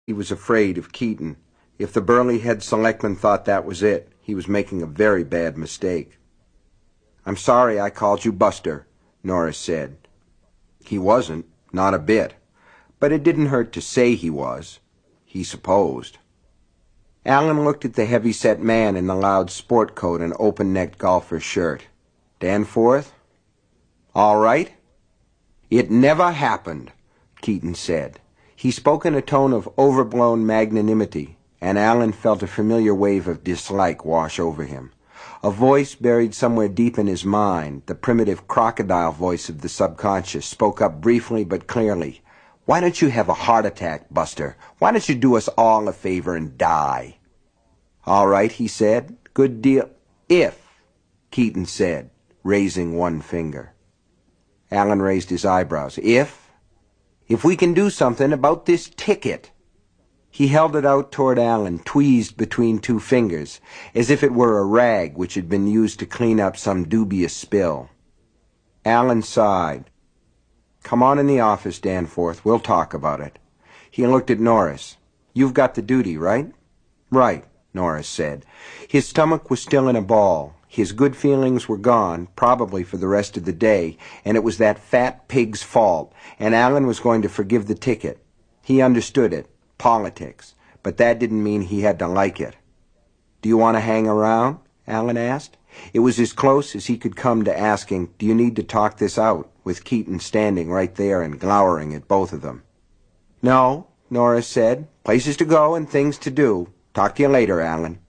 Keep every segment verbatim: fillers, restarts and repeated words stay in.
He was afraid of Keaton. If the burly head selectman thought that was it, he was making a very bad mistake. "I'm sorry I called you Buster," Norris said. He wasn't, not a bit, but it didn't hurt to say he was, he supposed. Alan looked at the heavy-set man in the loud sport coat and open-necked golfer's shirt. "Danforth? All right?" "It never happened," Keaton said. He spoke in a tone of overblown magnanimity, and Alan felt a familiar wave of dislike wash over him. A voice buried somewhere deep in his mind, the primitive crocodile voice of the subconscious, spoke up briefly but clearly. "Why don't you have a heart attack, Buster? Why don't you do us all a favor and die?" "All right," he said. "Good deal." "If," Keaton said, raising one finger. Alan raised his eyebrows. "If? If we can do something about this ticket." He held it out toward Alan, tweezed between two fingers, as if it were a rag which had been used to clean up some dubious spill. Alan sighed. "Come on in the office, Danforth. We'll talk about it." He looked at Norris. "You've got the duty, right?" "Right," Norris said. His stomach was still in a ball. His good feelings were gone, probably for the rest of the day, and it was that fat pig's fault, and Alan was going to forgive the ticket. He understood it. Politics, but that didn't mean he had to like it. "Do you want to hang around?" Alan asked. It was as close as he could come to asking, "Do you need to talk this out?" with Keaton standing right there and glowering at both of them. "No," Norris said. "Places to go and things to do. Talk to you later, Alan."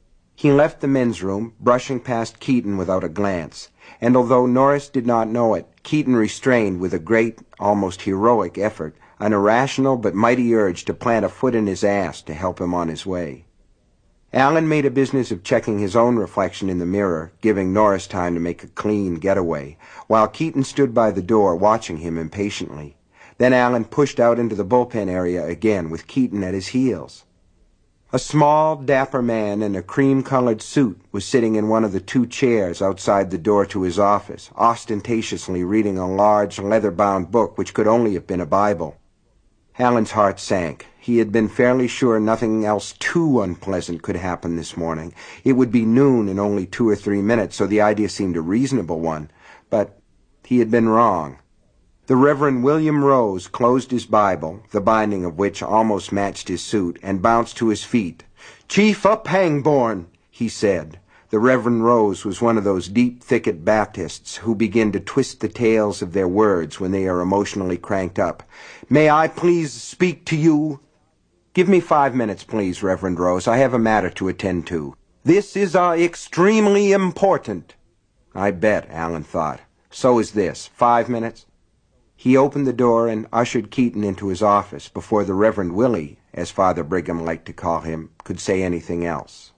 He left the men's room, brushing past Keaton without a glance, and although Norris did not know it, Keaton restrained with a great, almost heroic effort, an irrational but mighty urge to plant a foot in his ass to help him on his way. Alan made a business of checking his own reflection in the mirror, giving Norris time to make a clean getaway, while Keaton stood by the door watching him impatiently. Then Alan pushed out into the bullpen area again, with Keaton at his heels. A small, dapper man in a cream-colored suit was sitting in one of the two chairs outside the door to his office, ostentatiously reading a large, leather-bound book which could only have been a Bible. Alan's heart sank. He had been fairly sure nothing else too unpleasant could happen this morning. It would be noon in only two or three minutes, so the idea seemed a reasonable one. But he had been wrong. The Reverend William Rose closed his Bible, the binding of which almost matched his suit, and bounced to his feet. "Chief up Pangbourne," he said. The Reverend Rose was one of those deep-thicket Baptists who begin to twist the tails of their words when they are emotionally cranked up. "May I please speak to you?" "Give me five minutes, please, Reverend Rose. I have a matter to attend to." "This is uh, extremely important." I bet, Alan thought. So is this. Five minutes? He opened the door and ushered Keaton into his office before the Reverend Willie, as Father Brigham liked to call him, could say anything else.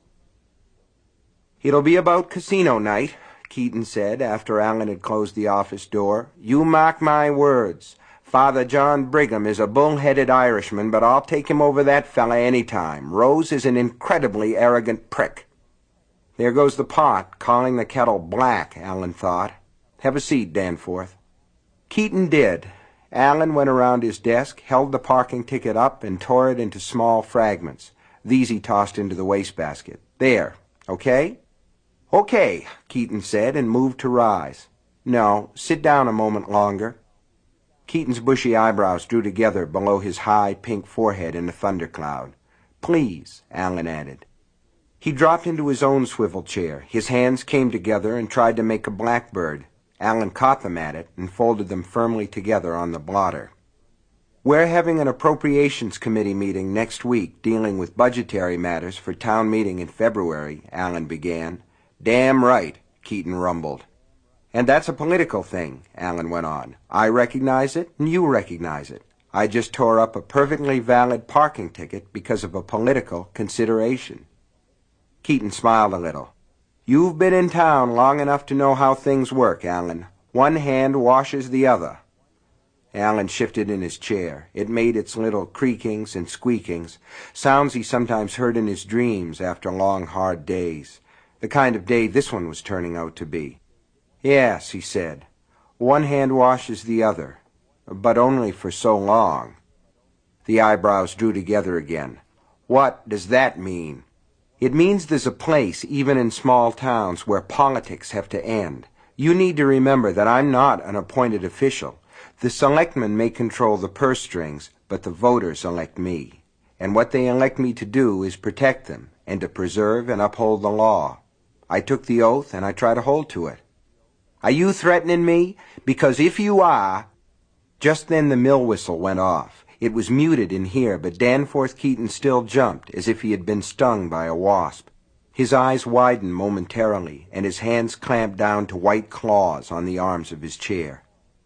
"It'll be about casino night," Keaton said after Alan had closed the office door. "You mark my words. Father John Brigham is a bull-headed Irishman, but I'll take him over that fella any time. Rose is an incredibly arrogant prick." There goes the pot, calling the kettle black, Alan thought. "Have a seat, Danforth." Keaton did. Alan went around his desk, held the parking ticket up, and tore it into small fragments. These he tossed into the wastebasket. "There. Okay?" "Okay," Keaton said, and moved to rise. "No, sit down a moment longer." Keaton's bushy eyebrows drew together below his high, pink forehead in a thundercloud. "Please," Alan added. He dropped into his own swivel chair. His hands came together and tried to make a blackbird. Alan caught them at it and folded them firmly together on the blotter. "We're having an appropriations committee meeting next week dealing with budgetary matters for town meeting in February," Alan began. "Damn right," Keaton rumbled. "And that's a political thing," Alan went on. "I recognize it, and you recognize it. I just tore up a perfectly valid parking ticket because of a political consideration." Keaton smiled a little. "You've been in town long enough to know how things work, Alan. One hand washes the other." Alan shifted in his chair. It made its little creakings and squeakings, sounds he sometimes heard in his dreams after long, hard days. The kind of day this one was turning out to be. "Yes," he said. "One hand washes the other, but only for so long." The eyebrows drew together again. What does that mean? It means there's a place, even in small towns, where politics have to end. You need to remember that I'm not an appointed official. The selectmen may control the purse strings, but the voters elect me. And what they elect me to do is protect them, and to preserve and uphold the law. I took the oath, and I try to hold to it. Are you threatening me? Because if you are... Just then the mill whistle went off. It was muted in here, but Danforth Keaton still jumped, as if he had been stung by a wasp. His eyes widened momentarily, and his hands clamped down to white claws on the arms of his chair.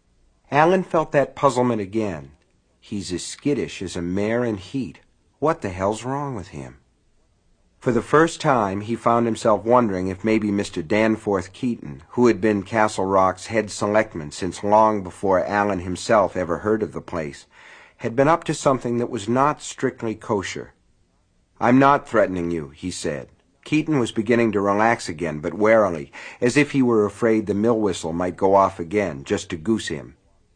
Allen felt that puzzlement again. He's as skittish as a mare in heat. What the hell's wrong with him? For the first time, he found himself wondering if maybe Mister Danforth Keaton, who had been Castle Rock's head selectman since long before Allen himself ever heard of the place, had been up to something that was not strictly kosher. I'm not threatening you, he said. Keaton was beginning to relax again, but warily, as if he were afraid the mill whistle might go off again, just to goose him.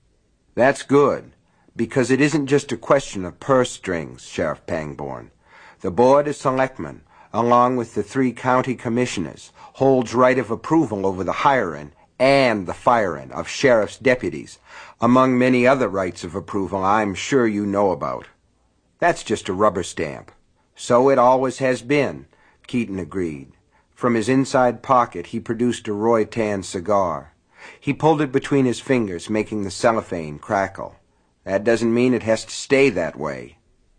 That's good, because it isn't just a question of purse strings, Sheriff Pangborn. The Board of Selectmen, along with the three county commissioners, holds right of approval over the hiring and the firing of sheriff's deputies, among many other rights of approval I'm sure you know about. That's just a rubber stamp. So it always has been, Keaton agreed. From his inside pocket he produced a Roytan cigar. He pulled it between his fingers, making the cellophane crackle. That doesn't mean it has to stay that way.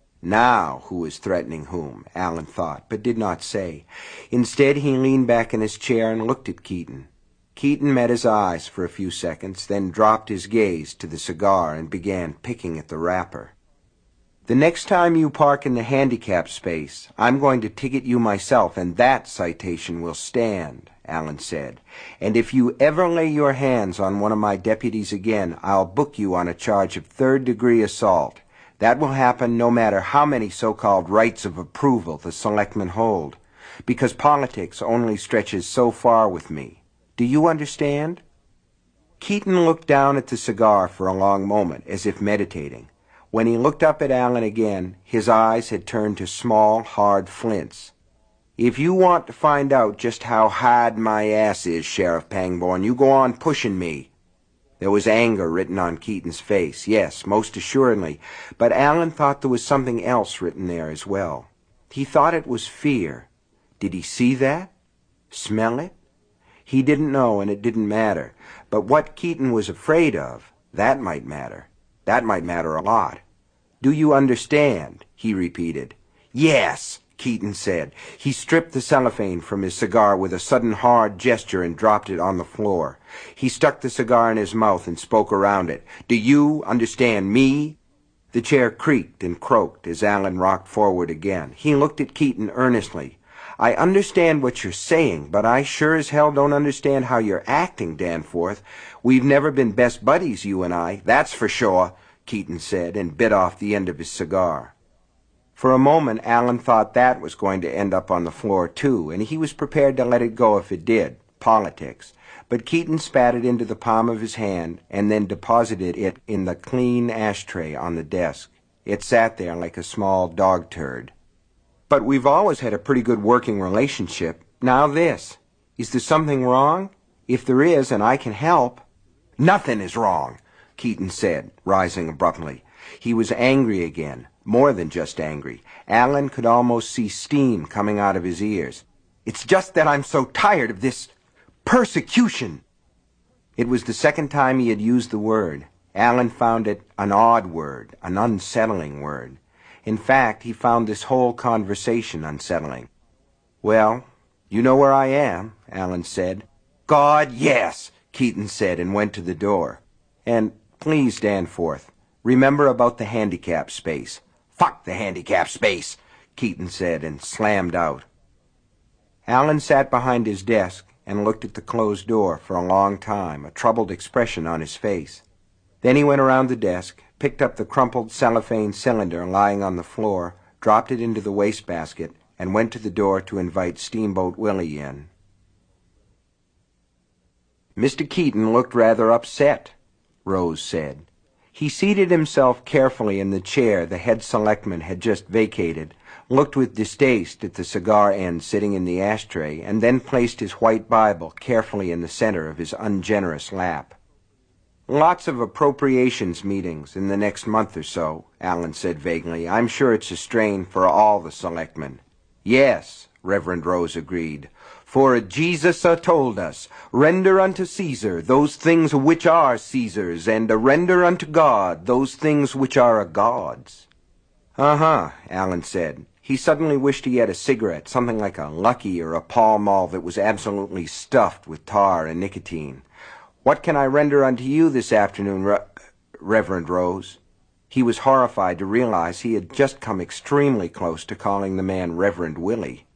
Now who is threatening whom, Allen thought, but did not say. Instead he leaned back in his chair and looked at Keaton. Keaton met his eyes for a few seconds, then dropped his gaze to the cigar and began picking at the wrapper. The next time you park in the handicap space, I'm going to ticket you myself, and that citation will stand, Allen said. And if you ever lay your hands on one of my deputies again, I'll book you on a charge of third-degree assault. That will happen no matter how many so-called rights of approval the selectmen hold, because politics only stretches so far with me. Do you understand? Keaton looked down at the cigar for a long moment, as if meditating. When he looked up at Allen again, his eyes had turned to small, hard flints. If you want to find out just how hard my ass is, Sheriff Pangborn, you go on pushing me. There was anger written on Keaton's face, yes, most assuredly, but Allen thought there was something else written there as well. He thought it was fear. Did he see that? Smell it? He didn't know, and it didn't matter. But what Keaton was afraid of, that might matter. That might matter a lot. Do you understand? He repeated. Yes, Keaton said. He stripped the cellophane from his cigar with a sudden hard gesture and dropped it on the floor. He stuck the cigar in his mouth and spoke around it. Do you understand me? The chair creaked and croaked as Allen rocked forward again. He looked at Keaton earnestly. I understand what you're saying, but I sure as hell don't understand how you're acting, Danforth. We've never been best buddies, you and I, that's for sure, Keaton said, and bit off the end of his cigar. For a moment, Allen thought that was going to end up on the floor, too, and he was prepared to let it go if it did, politics. But Keaton spat it into the palm of his hand and then deposited it in the clean ashtray on the desk. It sat there like a small dog turd. But we've always had a pretty good working relationship. Now this. Is there something wrong? If there is, and I can help... Nothing is wrong, Keaton said, rising abruptly. He was angry again, more than just angry. Allen could almost see steam coming out of his ears. It's just that I'm so tired of this persecution. It was the second time he had used the word. Allen found it an odd word, an unsettling word. In fact, he found this whole conversation unsettling. Well, you know where I am, Allen said. God, yes, Keaton said and went to the door. And please, Danforth, remember about the handicap space. Fuck the handicap space, Keaton said and slammed out. Allen sat behind his desk and looked at the closed door for a long time, a troubled expression on his face. Then he went around the desk, picked up the crumpled cellophane cylinder lying on the floor, dropped it into the wastebasket, and went to the door to invite Steamboat Willie in. Mister Keaton looked rather upset, Rose said. He seated himself carefully in the chair the head selectman had just vacated, looked with distaste at the cigar end sitting in the ashtray, and then placed his white Bible carefully in the center of his ungenerous lap. "Lots of appropriations meetings in the next month or so," Allen said vaguely. "I'm sure it's a strain for all the selectmen." "Yes," Reverend Rose agreed. "For Jesus uh, told us, render unto Caesar those things which are Caesar's, and uh, render unto God those things which are a God's." "Uh-huh," Allen said. He suddenly wished he had a cigarette, something like a Lucky or a Pall Mall that was absolutely stuffed with tar and nicotine. "What can I render unto you this afternoon, Re Reverend Rose?" He was horrified to realize he had just come extremely close to calling the man Reverend Willie.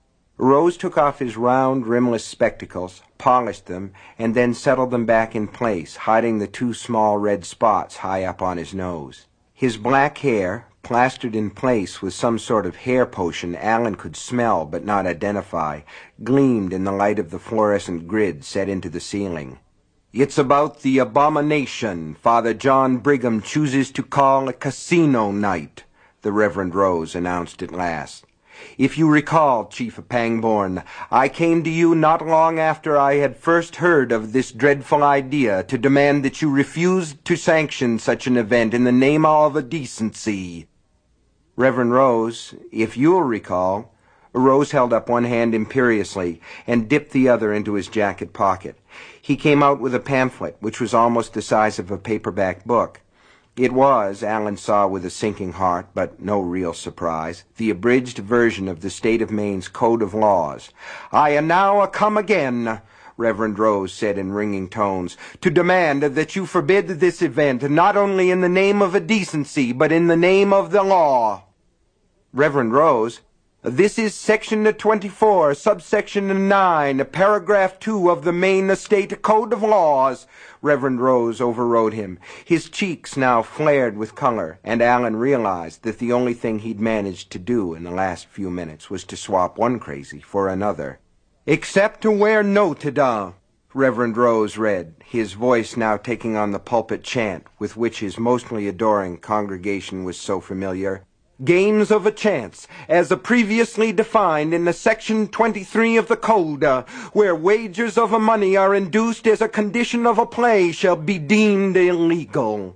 Rose took off his round, rimless spectacles, polished them, and then settled them back in place, hiding the two small red spots high up on his nose. His black hair, plastered in place with some sort of hair potion Allen could smell but not identify, gleamed in the light of the fluorescent grid set into the ceiling. "It's about the abomination Father John Brigham chooses to call a casino night," the Reverend Rose announced at last. "If you recall, Chief Pangborn, I came to you not long after I had first heard of this dreadful idea to demand that you refused to sanction such an event in the name of a decency." Reverend Rose, if you'll recall, Rose held up one hand imperiously and dipped the other into his jacket pocket. He came out with a pamphlet, which was almost the size of a paperback book. It was, Allen saw with a sinking heart, but no real surprise, the abridged version of the State of Maine's Code of Laws. "I am now come again," Reverend Rose said in ringing tones, "to demand that you forbid this event, not only in the name of a decency, but in the name of the law." "Reverend Rose, this is Section twenty-four, subsection nine, paragraph two of the Maine State Code of Laws," Reverend Rose overrode him. His cheeks now flared with color, and Allen realized that the only thing he'd managed to do in the last few minutes was to swap one crazy for another. "Except where noted," uh, Reverend Rose read, his voice now taking on the pulpit chant with which his mostly adoring congregation was so familiar. "Games of a chance, as previously defined in the Section twenty-three of the Code, uh, where wagers of money are induced as a condition of a play, shall be deemed illegal."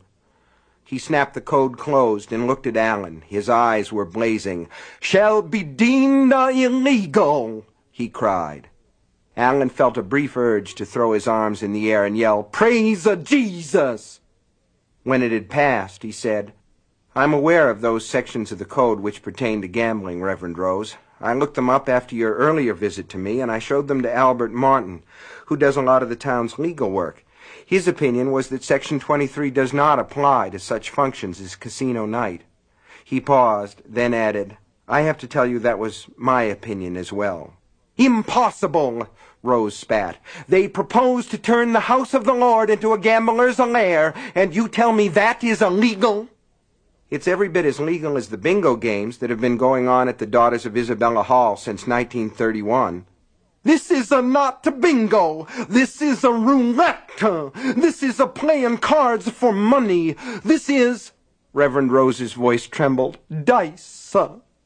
He snapped the code closed and looked at Allen. His eyes were blazing. "Shall be deemed uh, illegal," he cried. Allen felt a brief urge to throw his arms in the air and yell, "Praise uh, Jesus!" When it had passed, he said, "I'm aware of those sections of the code which pertain to gambling, Reverend Rose. I looked them up after your earlier visit to me, and I showed them to Albert Martin, who does a lot of the town's legal work. His opinion was that Section twenty-three does not apply to such functions as casino night." He paused, then added, "I have to tell you that was my opinion as well." "Impossible!" Rose spat. "They propose to turn the house of the Lord into a gambler's lair, and you tell me that is illegal?" "It's every bit as legal as the bingo games that have been going on at the Daughters of Isabella Hall since nineteen thirty-one. "This is a not bingo. This is a roulette. This is a playing cards for money. This is—" Reverend Rose's voice trembled. "Dice."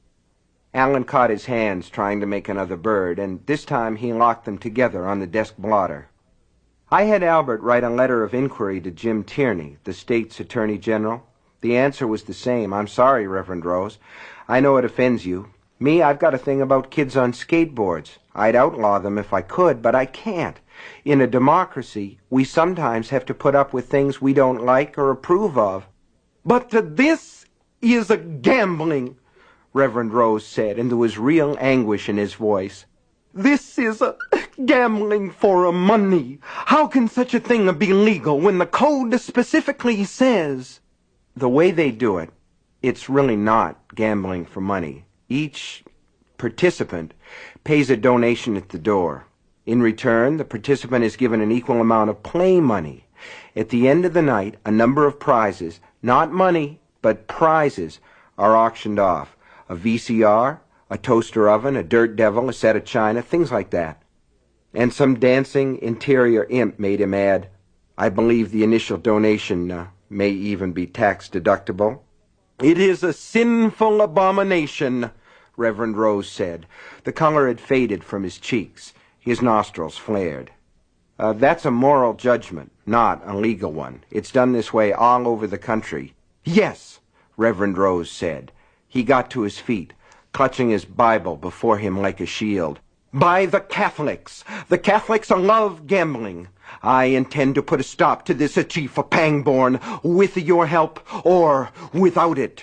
Allen caught his hands trying to make another bird, and this time he locked them together on the desk blotter. "I had Albert write a letter of inquiry to Jim Tierney, the state's Attorney General. The answer was the same. I'm sorry, Reverend Rose. I know it offends you. Me, I've got a thing about kids on skateboards. I'd outlaw them if I could, but I can't. In a democracy, we sometimes have to put up with things we don't like or approve of." "But this is a gambling," Reverend Rose said, and there was real anguish in his voice. "This is a gambling for a money. How can such a thing be legal when the code specifically says—" "The way they do it, it's really not gambling for money. Each participant pays a donation at the door. In return, the participant is given an equal amount of play money. At the end of the night, a number of prizes, not money, but prizes, are auctioned off. A V C R, a toaster oven, a dirt devil, a set of china, things like that." And some dancing interior imp made him add, "I believe the initial donation uh, may even be tax-deductible. It is a sinful abomination, Reverend Rose said. The color had faded from his cheeks. His nostrils flared. Uh, that's a moral judgment, not a legal one. It's done this way all over the country. Yes, Reverend Rose said. He got to his feet, clutching his Bible before him like a shield. By the Catholics! The Catholics love gambling. I intend to put a stop to this, Chief Pangborn, with your help or without it.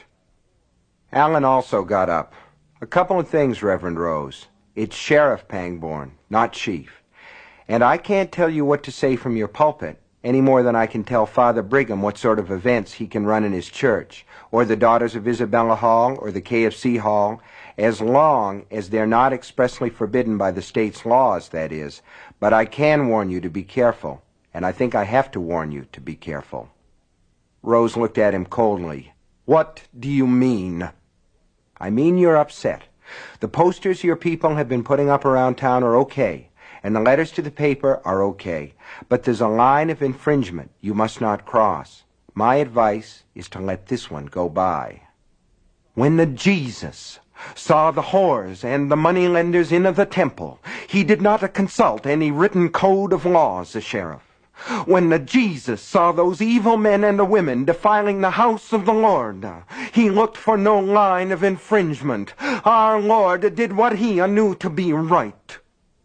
Allen also got up. A couple of things, Reverend Rose. It's Sheriff Pangborn, not Chief. And I can't tell you what to say from your pulpit, any more than I can tell Father Brigham what sort of events he can run in his church, or the Daughters of Isabella Hall, or the K F C Hall, as long as they're not expressly forbidden by the state's laws, that is. But I can warn you to be careful, and I think I have to warn you to be careful. Rose looked at him coldly. What do you mean? I mean you're upset. The posters your people have been putting up around town are okay, and the letters to the paper are okay, but there's a line of infringement you must not cross. My advice is to let this one go by. When the Jesus saw the whores and the moneylenders in the temple, he did not consult any written code of laws, the sheriff. When the Jesus saw those evil men and the women defiling the house of the Lord, he looked for no line of infringement. Our Lord did what he knew to be right.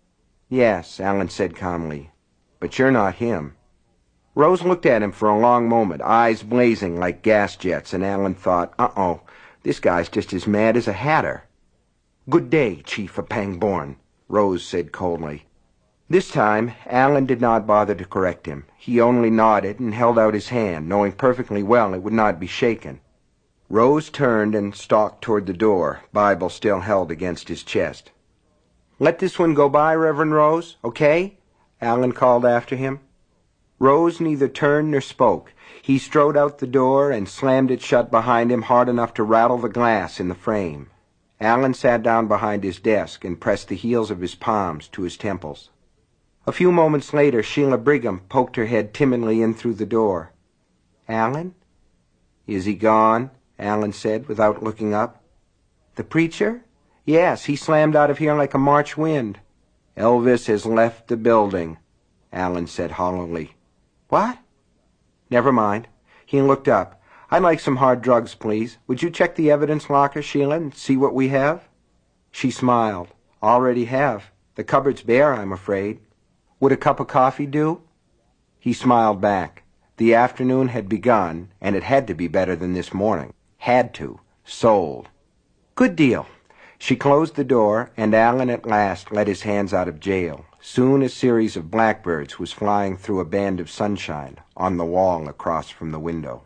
Yes, Allen said calmly, but you're not him. Rose looked at him for a long moment, eyes blazing like gas jets, and Allen thought, uh-oh, this guy's just as mad as a hatter. Good day, Chief Pangborn, Rose said coldly. This time, Allen did not bother to correct him. He only nodded and held out his hand, knowing perfectly well it would not be shaken. Rose turned and stalked toward the door, Bible still held against his chest. Let this one go by, Reverend Rose, okay? Allen called after him. Rose neither turned nor spoke. He strode out the door and slammed it shut behind him hard enough to rattle the glass in the frame. Allen sat down behind his desk and pressed the heels of his palms to his temples. A few moments later, Sheila Brigham poked her head timidly in through the door. Allen? Is he gone? Allen said, without looking up. The preacher? Yes, he slammed out of here like a March wind. Elvis has left the building, Allen said hollowly. What? Never mind. He looked up. I'd like some hard drugs, please. Would you check the evidence locker, Sheila, and see what we have? She smiled. Already have. The cupboard's bare, I'm afraid. Would a cup of coffee do? He smiled back. The afternoon had begun, and it had to be better than this morning. Had to. Sold. Good deal. She closed the door, and Allen at last let his hands out of jail. Soon a series of blackbirds was flying through a band of sunshine on the wall across from the window.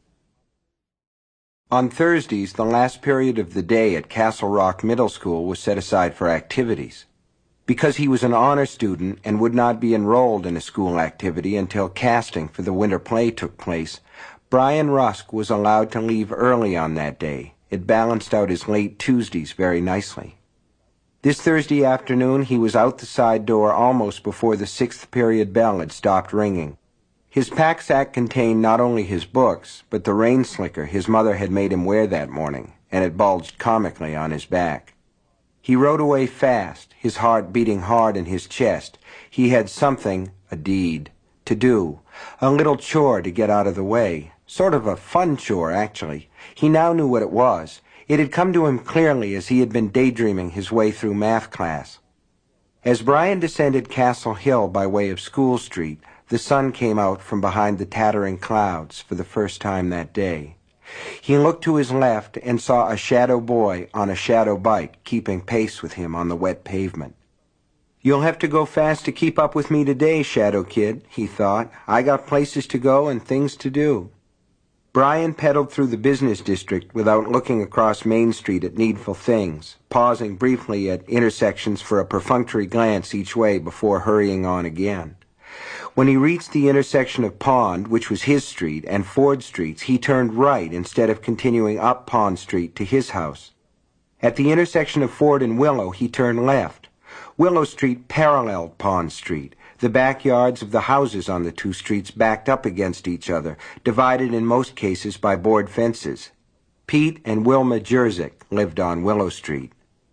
On Thursdays, the last period of the day at Castle Rock Middle School was set aside for activities. Because he was an honor student and would not be enrolled in a school activity until casting for the winter play took place, Brian Rusk was allowed to leave early on that day. It balanced out his late Tuesdays very nicely. This Thursday afternoon he was out the side door almost before the sixth period bell had stopped ringing. His pack-sack contained not only his books, but the rain slicker his mother had made him wear that morning, and it bulged comically on his back. He rode away fast, his heart beating hard in his chest. He had something, a deed, to do, a little chore to get out of the way. Sort of a fun chore, actually. He now knew what it was. It had come to him clearly as he had been daydreaming his way through math class. As Brian descended Castle Hill by way of School Street, the sun came out from behind the tattering clouds for the first time that day. He looked to his left and saw a shadow boy on a shadow bike keeping pace with him on the wet pavement. You'll have to go fast to keep up with me today, Shadow Kid, he thought. I got places to go and things to do. Brian pedaled through the business district without looking across Main Street at needful things, pausing briefly at intersections for a perfunctory glance each way before hurrying on again. When he reached the intersection of Pond, which was his street, and Ford Streets, he turned right instead of continuing up Pond Street to his house. At the intersection of Ford and Willow, he turned left. Willow Street paralleled Pond Street. The backyards of the houses on the two streets backed up against each other, divided in most cases by board fences. Pete and Wilma Jerzyk lived on Willow Street.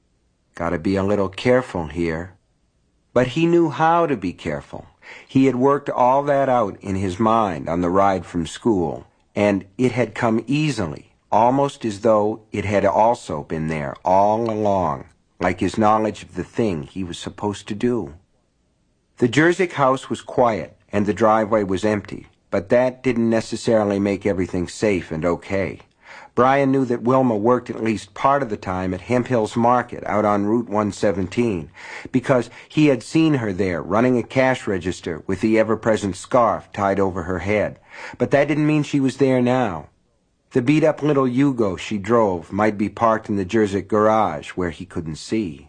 Gotta be a little careful here. But he knew how to be careful. He had worked all that out in his mind on the ride from school, and it had come easily, almost as though it had also been there all along, like his knowledge of the thing he was supposed to do. The Jerzyk house was quiet, and the driveway was empty, but that didn't necessarily make everything safe and okay. Brian knew that Wilma worked at least part of the time at Hemphill's Market out on Route one seventeen, because he had seen her there running a cash register with the ever-present scarf tied over her head. But that didn't mean she was there now. The beat-up little Yugo she drove might be parked in the Jerzyk garage where he couldn't see.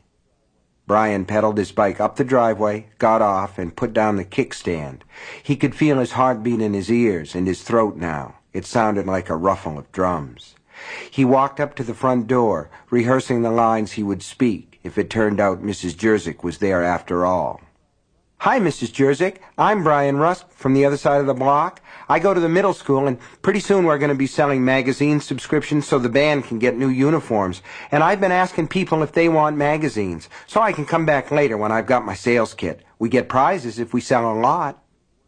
Brian pedaled his bike up the driveway, got off, and put down the kickstand. He could feel his heartbeat in his ears and his throat now. It sounded like a ruffle of drums. He walked up to the front door, rehearsing the lines he would speak if it turned out Missus Jerzyk was there after all. "Hi, Missus Jerzyk. I'm Brian Rusk from the other side of the block. I go to the middle school, and pretty soon we're going to be selling magazine subscriptions so the band can get new uniforms. And I've been asking people if they want magazines, so I can come back later when I've got my sales kit. We get prizes if we sell a lot."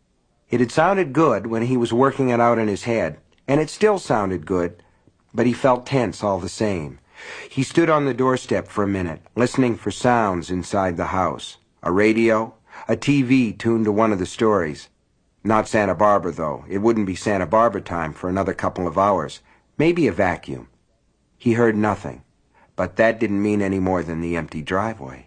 It had sounded good when he was working it out in his head, and it still sounded good, but he felt tense all the same. He stood on the doorstep for a minute, listening for sounds inside the house. A radio, a T V tuned to one of the stories. Not Santa Barbara, though. It wouldn't be Santa Barbara time for another couple of hours. Maybe a vacuum. He heard nothing, but that didn't mean any more than the empty driveway.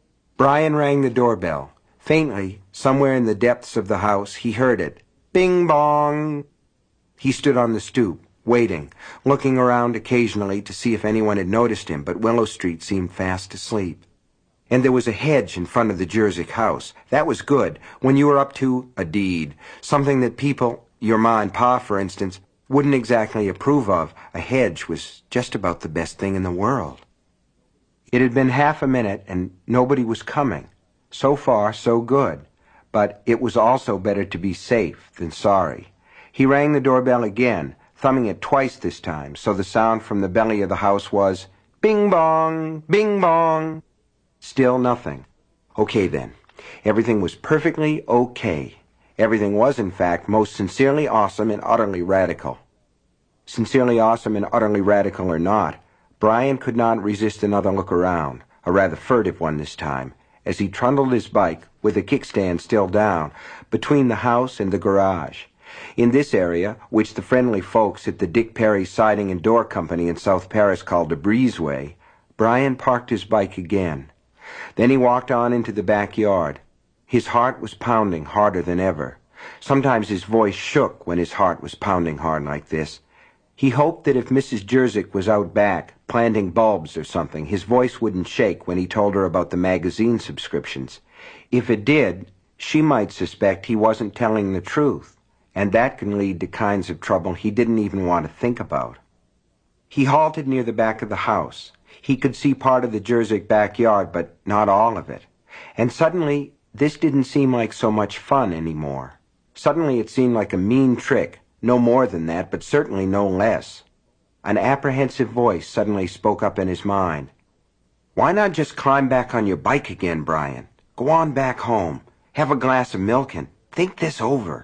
Brian rang the doorbell. Faintly, somewhere in the depths of the house, he heard it. Bing bong! He stood on the stoop, waiting, looking around occasionally to see if anyone had noticed him, but Willow Street seemed fast asleep. And there was a hedge in front of the Jerzyk house. That was good, when you were up to a deed, something that people, your ma and pa, for instance, wouldn't exactly approve of. A hedge was just about the best thing in the world. It had been half a minute, and nobody was coming. So far, so good. But it was also better to be safe than sorry. He rang the doorbell again, thumbing it twice this time, so the sound from the belly of the house was, "Bing bong, bing bong." Still nothing. Okay then. Everything was perfectly okay. Everything was, in fact, most sincerely awesome and utterly radical. Sincerely awesome and utterly radical or not, Brian could not resist another look around, a rather furtive one this time, as he trundled his bike, with the kickstand still down, between the house and the garage. In this area, which the friendly folks at the Dick Perry Siding and Door Company in South Paris called the Breezeway, Brian parked his bike again. Then he walked on into the backyard. His heart was pounding harder than ever. Sometimes his voice shook when his heart was pounding hard like this. He hoped that if Missus Jerzyk was out back, planting bulbs or something, his voice wouldn't shake when he told her about the magazine subscriptions. If it did, she might suspect he wasn't telling the truth, and that can lead to kinds of trouble he didn't even want to think about. He halted near the back of the house. He could see part of the Jerzyk backyard, but not all of it. And suddenly, this didn't seem like so much fun anymore. Suddenly it seemed like a mean trick, no more than that, but certainly no less. An apprehensive voice suddenly spoke up in his mind. "Why not just climb back on your bike again, Brian? Go on back home, have a glass of milk, and think this over."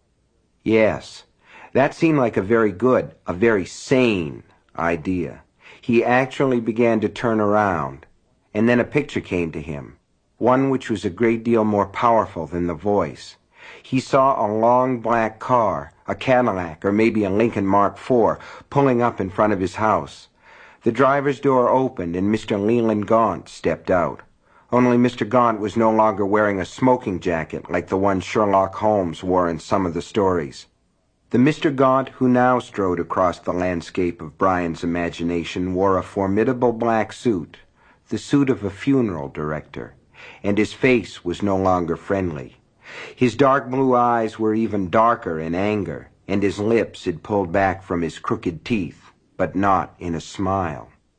Yes, that seemed like a very good, a very sane idea. He actually began to turn around, and then a picture came to him, one which was a great deal more powerful than the voice. He saw a long black car, a Cadillac or maybe a Lincoln Mark four, pulling up in front of his house. The driver's door opened and Mister Leland Gaunt stepped out. Only Mister Gaunt was no longer wearing a smoking jacket like the one Sherlock Holmes wore in some of the stories. The Mister Gaunt who now strode across the landscape of Brian's imagination wore a formidable black suit, the suit of a funeral director, and his face was no longer friendly. His dark blue eyes were even darker in anger, and his lips had pulled back from his crooked teeth, but not in a smile.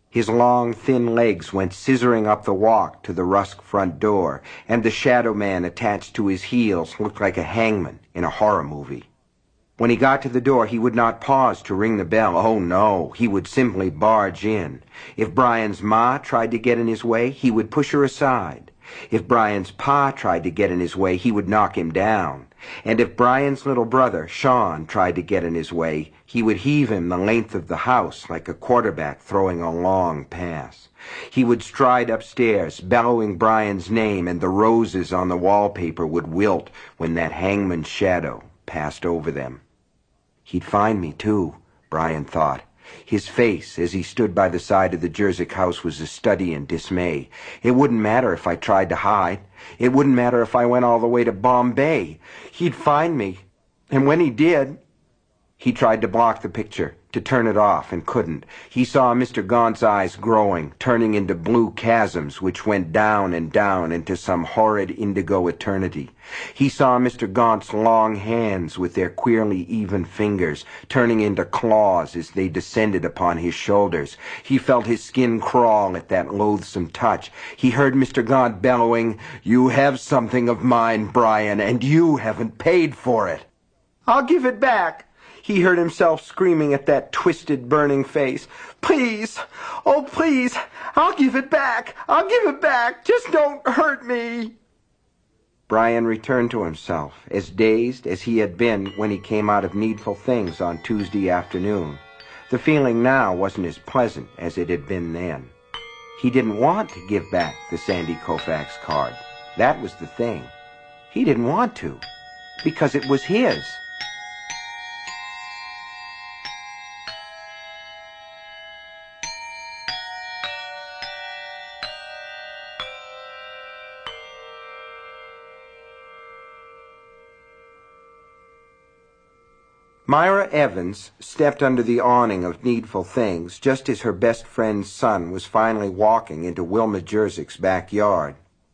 His long, thin legs went scissoring up the walk to the Rusk front door, and the shadow man attached to his heels looked like a hangman in a horror movie. When he got to the door, he would not pause to ring the bell. Oh, no, he would simply barge in. If Brian's ma tried to get in his way, he would push her aside. If Brian's pa tried to get in his way, he would knock him down. And if Brian's little brother, Sean, tried to get in his way, he would heave him the length of the house like a quarterback throwing a long pass. He would stride upstairs, bellowing Brian's name, and the roses on the wallpaper would wilt when that hangman's shadow passed over them. He'd find me, too, Brian thought. His face, as he stood by the side of the Jerzyk house, was a study in dismay. It wouldn't matter if I tried to hide. It wouldn't matter if I went all the way to Bombay. He'd find me. And when he did... He tried to block the picture, to turn it off, and couldn't. He saw Mister Gaunt's eyes growing, turning into blue chasms which went down and down into some horrid indigo eternity. He saw Mister Gaunt's long hands with their queerly even fingers, turning into claws as they descended upon his shoulders. He felt his skin crawl at that loathsome touch. He heard Mister Gaunt bellowing, "You have something of mine, Brian, and you haven't paid for it." "I'll give it back." He heard himself screaming at that twisted, burning face. "Please, oh please, I'll give it back. I'll give it back. Just don't hurt me." Brian returned to himself, as dazed as he had been when he came out of Needful Things on Tuesday afternoon. The feeling now wasn't as pleasant as it had been then. He didn't want to give back the Sandy Koufax card. That was the thing. He didn't want to, because it was his. Myra Evans stepped under the awning of Needful Things just as her best friend's son was finally walking into Wilma Jerzyk's backyard.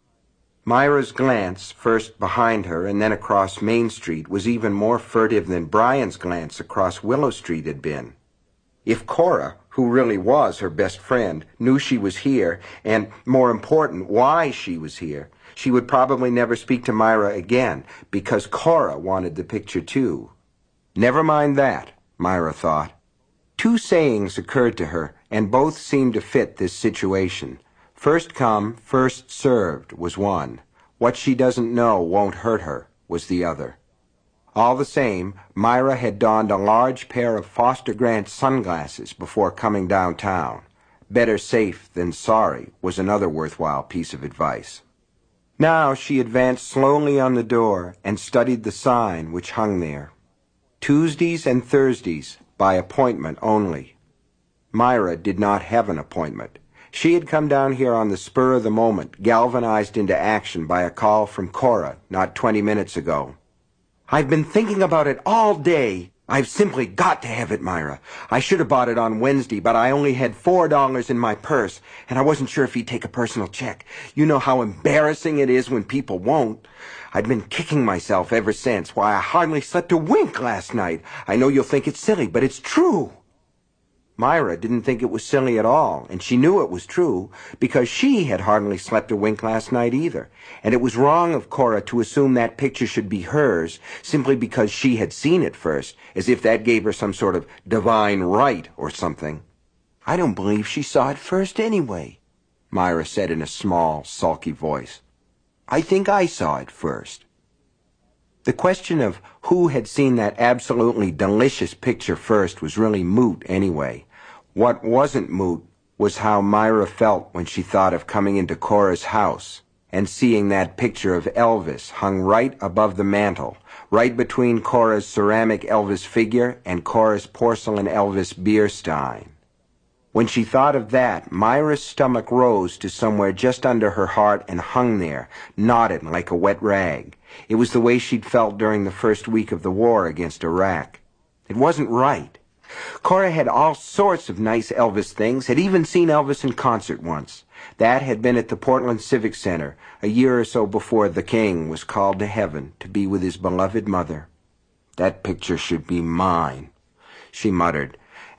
Myra's glance, first behind her and then across Main Street, was even more furtive than Brian's glance across Willow Street had been. If Cora, who really was her best friend, knew she was here, and, more important, why she was here, she would probably never speak to Myra again, because Cora wanted the picture too. Never mind that, Myra thought. Two sayings occurred to her, and both seemed to fit this situation. First come, first served was one. What she doesn't know won't hurt her was the other. All the same, Myra had donned a large pair of Foster Grant sunglasses before coming downtown. Better safe than sorry was another worthwhile piece of advice. Now she advanced slowly on the door and studied the sign which hung there. Tuesdays and Thursdays, by appointment only. Myra did not have an appointment. She had come down here on the spur of the moment, galvanized into action by a call from Cora not twenty minutes ago. "I've been thinking about it all day. I've simply got to have it, Myra. I should have bought it on Wednesday, but I only had four dollars in my purse, and I wasn't sure if he'd take a personal check. You know how embarrassing it is when people won't. I'd been kicking myself ever since. Why, I hardly slept a wink last night. I know you'll think it's silly, but it's true." Myra didn't think it was silly at all, and she knew it was true, because she had hardly slept a wink last night either, and it was wrong of Cora to assume that picture should be hers simply because she had seen it first, as if that gave her some sort of divine right or something. "I don't believe she saw it first anyway," Myra said in a small, sulky voice. "I think I saw it first." The question of who had seen that absolutely delicious picture first was really moot anyway. What wasn't moot was how Myra felt when she thought of coming into Cora's house and seeing that picture of Elvis hung right above the mantel, right between Cora's ceramic Elvis figure and Cora's porcelain Elvis beer stein. When she thought of that, Myra's stomach rose to somewhere just under her heart and hung there, knotted like a wet rag. It was the way she'd felt during the first week of the war against Iraq. It wasn't right. Cora had all sorts of nice Elvis things, had even seen Elvis in concert once. That had been at the Portland Civic Center, a year or so before the King was called to heaven to be with his beloved mother. "That picture should be mine," she muttered,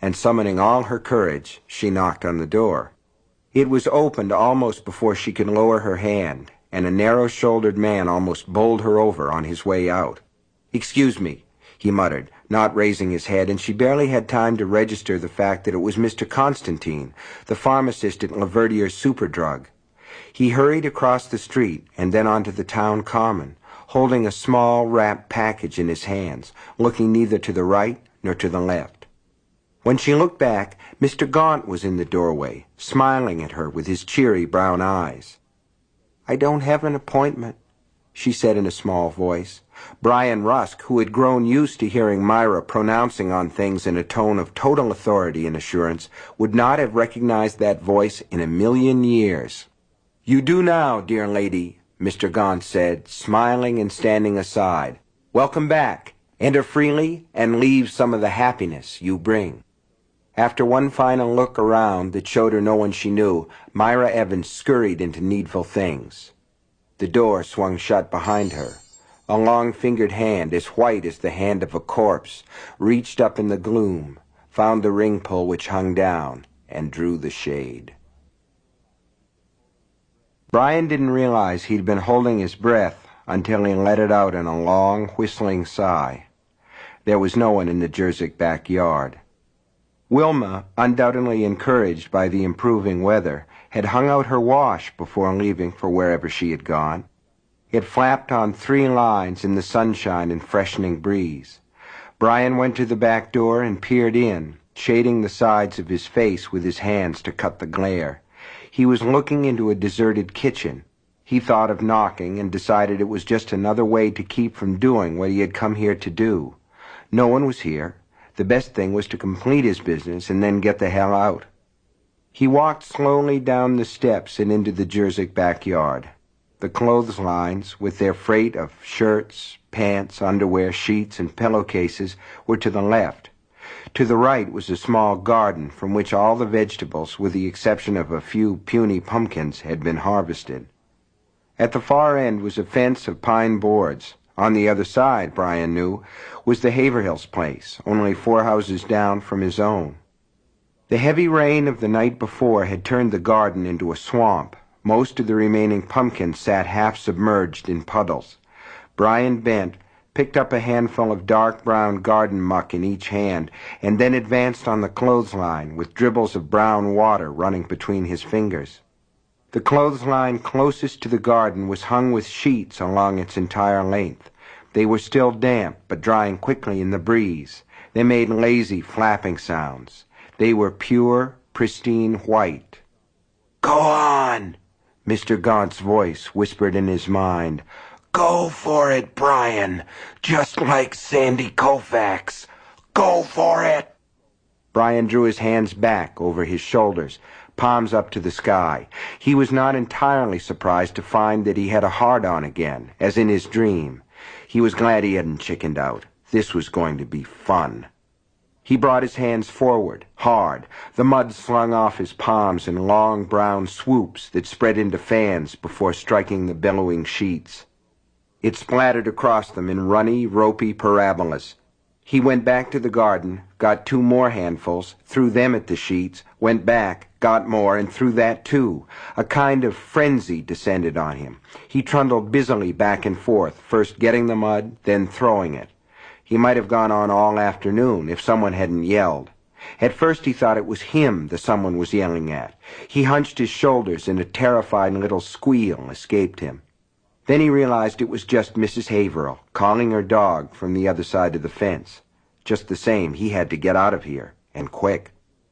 and summoning all her courage, she knocked on the door. It was opened almost before she could lower her hand, and a narrow-shouldered man almost bowled her over on his way out. "Excuse me," he muttered, not raising his head, and she barely had time to register the fact that it was Mister Constantine, the pharmacist at Laverdier's Superdrug. He hurried across the street and then onto the town common, holding a small wrapped package in his hands, looking neither to the right nor to the left. When she looked back, Mister Gaunt was in the doorway, smiling at her with his cheery brown eyes. "I don't have an appointment," she said in a small voice. Brian Rusk, who had grown used to hearing Myra pronouncing on things in a tone of total authority and assurance, would not have recognized that voice in a million years. "You do now, dear lady," Mister Gaunt said, smiling and standing aside. "Welcome back. Enter freely and leave some of the happiness you bring." After one final look around that showed her no one she knew, Myra Evans scurried into Needful Things. The door swung shut behind her. A long-fingered hand, as white as the hand of a corpse, reached up in the gloom, found the ring pull which hung down, and drew the shade. Brian didn't realize he'd been holding his breath until he let it out in a long, whistling sigh. There was no one in the Jersic backyard. Wilma, undoubtedly encouraged by the improving weather, had hung out her wash before leaving for wherever she had gone. It flapped on three lines in the sunshine and freshening breeze. Brian went to the back door and peered in, shading the sides of his face with his hands to cut the glare. He was looking into a deserted kitchen. He thought of knocking and decided it was just another way to keep from doing what he had come here to do. No one was here. The best thing was to complete his business and then get the hell out. He walked slowly down the steps and into the Jersic backyard. The clotheslines, with their freight of shirts, pants, underwear, sheets, and pillowcases, were to the left. To the right was a small garden from which all the vegetables, with the exception of a few puny pumpkins, had been harvested. At the far end was a fence of pine boards. On the other side, Brian knew, was the Haverhill's place, only four houses down from his own. The heavy rain of the night before had turned the garden into a swamp. Most of the remaining pumpkins sat half submerged in puddles. Brian bent, picked up a handful of dark brown garden muck in each hand, and then advanced on the clothesline with dribbles of brown water running between his fingers. The clothesline closest to the garden was hung with sheets along its entire length. They were still damp, but drying quickly in the breeze. They made lazy flapping sounds. They were pure, pristine white. "Go on!" Mister Gaunt's voice whispered in his mind. "Go for it, Brian, just like Sandy Koufax. Go for it!" Brian drew his hands back over his shoulders, palms up to the sky. He was not entirely surprised to find that he had a hard-on again, as in his dream. He was glad he hadn't chickened out. This was going to be fun. He brought his hands forward, hard. The mud slung off his palms in long brown swoops that spread into fans before striking the billowing sheets. It splattered across them in runny, ropey parabolas. He went back to the garden, got two more handfuls, threw them at the sheets, went back, got more, and threw that too. A kind of frenzy descended on him. He trundled busily back and forth, first getting the mud, then throwing it. He might have gone on all afternoon if someone hadn't yelled. At first he thought it was him the someone was yelling at. He hunched his shoulders and a terrified little squeal escaped him. Then he realized it was just Missus Haverhill, calling her dog from the other side of the fence. Just the same, he had to get out of here, and quick.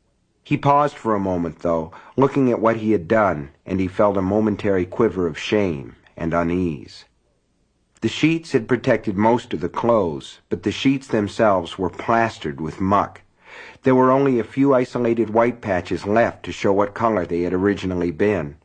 He paused for a moment, though, looking at what he had done, and he felt a momentary quiver of shame and unease. The sheets had protected most of the clothes, but the sheets themselves were plastered with muck. There were only a few isolated white patches left to show what color they had originally been.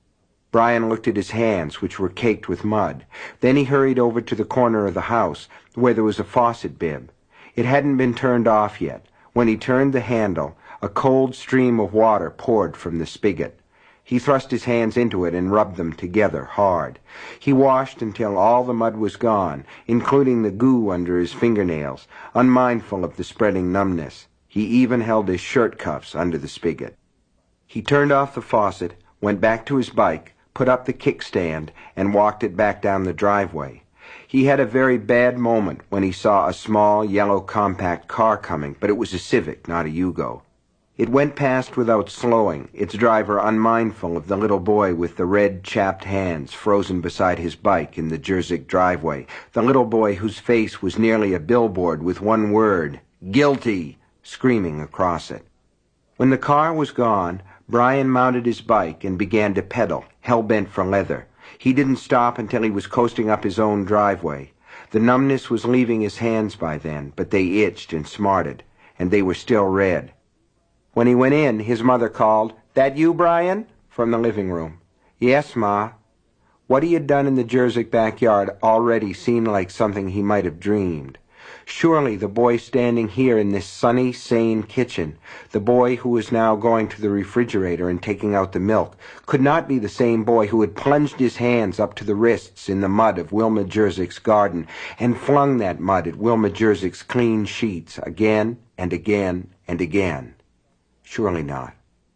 Brian looked at his hands, which were caked with mud. Then he hurried over to the corner of the house, where there was a faucet bib. It hadn't been turned off yet. When he turned the handle, a cold stream of water poured from the spigot. He thrust his hands into it and rubbed them together hard. He washed until all the mud was gone, including the goo under his fingernails, unmindful of the spreading numbness. He He even held his shirt cuffs under the spigot. He turned off the faucet, went back to his bike, put up the kickstand, and walked it back down the driveway. He had a very bad moment when he saw a small, yellow, compact car coming, but it was a Civic, not a Yugo. It went past without slowing, its driver unmindful of the little boy with the red, chapped hands frozen beside his bike in the Jerzyk driveway, the little boy whose face was nearly a billboard with one word, "Guilty," screaming across it. When the car was gone, Brian mounted his bike and began to pedal, hell-bent for leather. He didn't stop until he was coasting up his own driveway. The numbness was leaving his hands by then, but they itched and smarted, and they were still red. When he went in, his mother called, "That you, Brian?" from the living room. "Yes, Ma." What he had done in the Jerzyk backyard already seemed like something he might have dreamed. Surely the boy standing here in this sunny, sane kitchen, the boy who was now going to the refrigerator and taking out the milk, could not be the same boy who had plunged his hands up to the wrists in the mud of Wilma Jerzyk's garden and flung that mud at Wilma Jerzyk's clean sheets again and again and again. Surely not.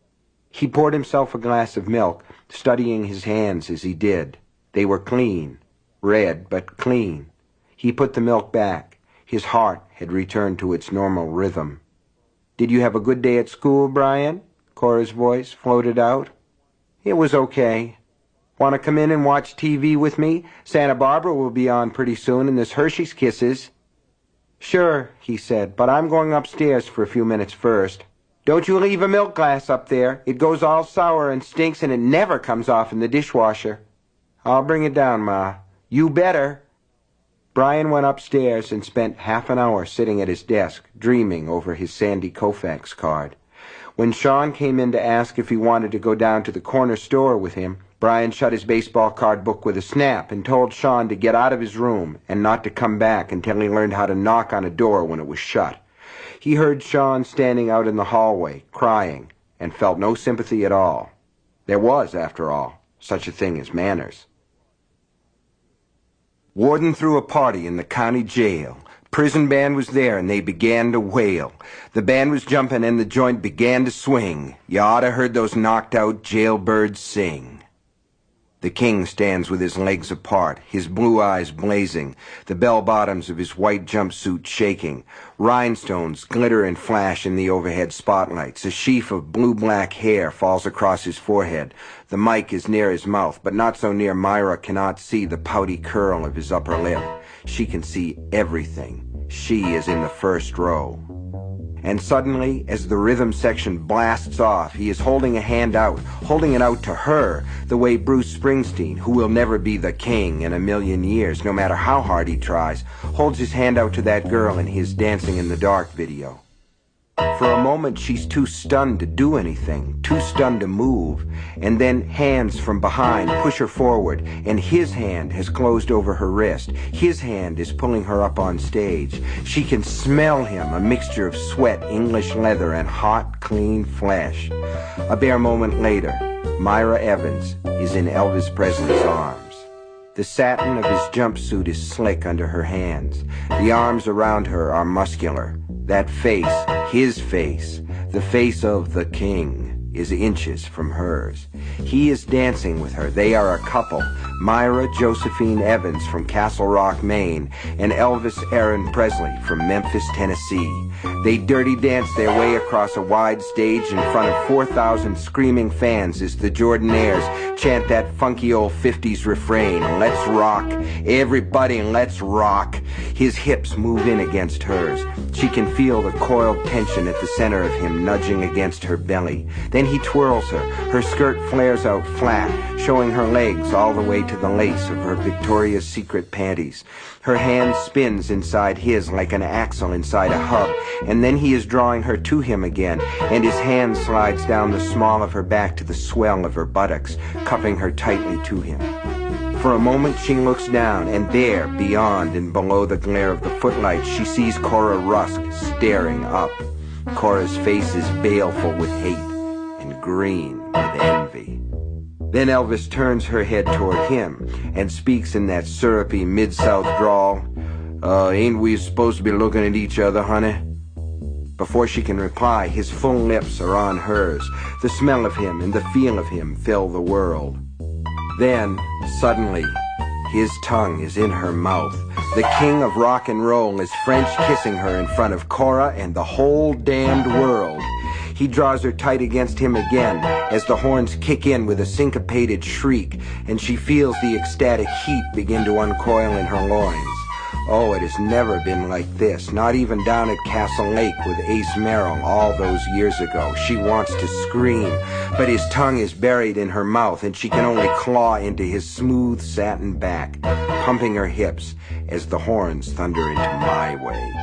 He poured himself a glass of milk, studying his hands as he did. They were clean, red, but clean. He put the milk back. His heart had returned to its normal rhythm. "Did you have a good day at school, Brian?" Cora's voice floated out. "It was okay. Want to come in and watch T V with me? Santa Barbara will be on pretty soon, and there's Hershey's Kisses." "Sure," he said, "but I'm going upstairs for a few minutes first." "Don't you leave a milk glass up there. It goes all sour and stinks, and it never comes off in the dishwasher." "I'll bring it down, Ma." "You better." Brian went upstairs and spent half an hour sitting at his desk, dreaming over his Sandy Koufax card. When Sean came in to ask if he wanted to go down to the corner store with him, Brian shut his baseball card book with a snap and told Sean to get out of his room and not to come back until he learned how to knock on a door when it was shut. He heard Sean standing out in the hallway, crying, and felt no sympathy at all. There was, after all, such a thing as manners. Warden threw a party in the county jail. Prison band was there, and they began to wail. The band was jumping, and the joint began to swing. You oughta heard those knocked-out jailbirds sing. The king stands with his legs apart, his blue eyes blazing, the bell-bottoms of his white jumpsuit shaking. Rhinestones glitter and flash in the overhead spotlights. A sheaf of blue-black hair falls across his forehead. The mic is near his mouth, but not so near Myra cannot see the pouty curl of his upper lip. She can see everything. She is in the first row. And suddenly, as the rhythm section blasts off, he is holding a hand out, holding it out to her, the way Bruce Springsteen, who will never be the king in a million years, no matter how hard he tries, holds his hand out to that girl in his Dancing in the Dark video. For a moment, she's too stunned to do anything, too stunned to move, and then hands from behind push her forward, and his hand has closed over her wrist. His hand is pulling her up on stage. She can smell him, a mixture of sweat, English leather, and hot, clean flesh. A bare moment later, Myra Evans is in Elvis Presley's arms. The satin of his jumpsuit is slick under her hands. The arms around her are muscular. That face, his face, the face of the king, is inches from hers. He is dancing with her. They are a couple, Myra Josephine Evans from Castle Rock, Maine, and Elvis Aaron Presley from Memphis, Tennessee. They dirty dance their way across a wide stage in front of four thousand screaming fans as the Jordanaires chant that funky old fifties refrain, "Let's rock, everybody let's rock." His hips move in against hers. She can feel the coiled tension at the center of him nudging against her belly. Then he twirls her. Her skirt flares out flat, showing her legs all the way to the lace of her Victoria's Secret panties. Her hand spins inside his like an axle inside a hub, and then he is drawing her to him again, and his hand slides down the small of her back to the swell of her buttocks, cupping her tightly to him. For a moment she looks down, and there, beyond and below the glare of the footlights, she sees Cora Rusk staring up. Cora's face is baleful with hate and green with envy. Then Elvis turns her head toward him and speaks in that syrupy Mid-South drawl. Uh, ain't we supposed to be looking at each other, honey? Before she can reply, his full lips are on hers. The smell of him and the feel of him fill the world. Then, suddenly, his tongue is in her mouth. The king of rock and roll is French kissing her in front of Cora and the whole damned world. He draws her tight against him again as the horns kick in with a syncopated shriek, and she feels the ecstatic heat begin to uncoil in her loins. Oh, it has never been like this, not even down at Castle Lake with Ace Merrill all those years ago. She wants to scream, but his tongue is buried in her mouth, and she can only claw into his smooth satin back, pumping her hips as the horns thunder into My Way.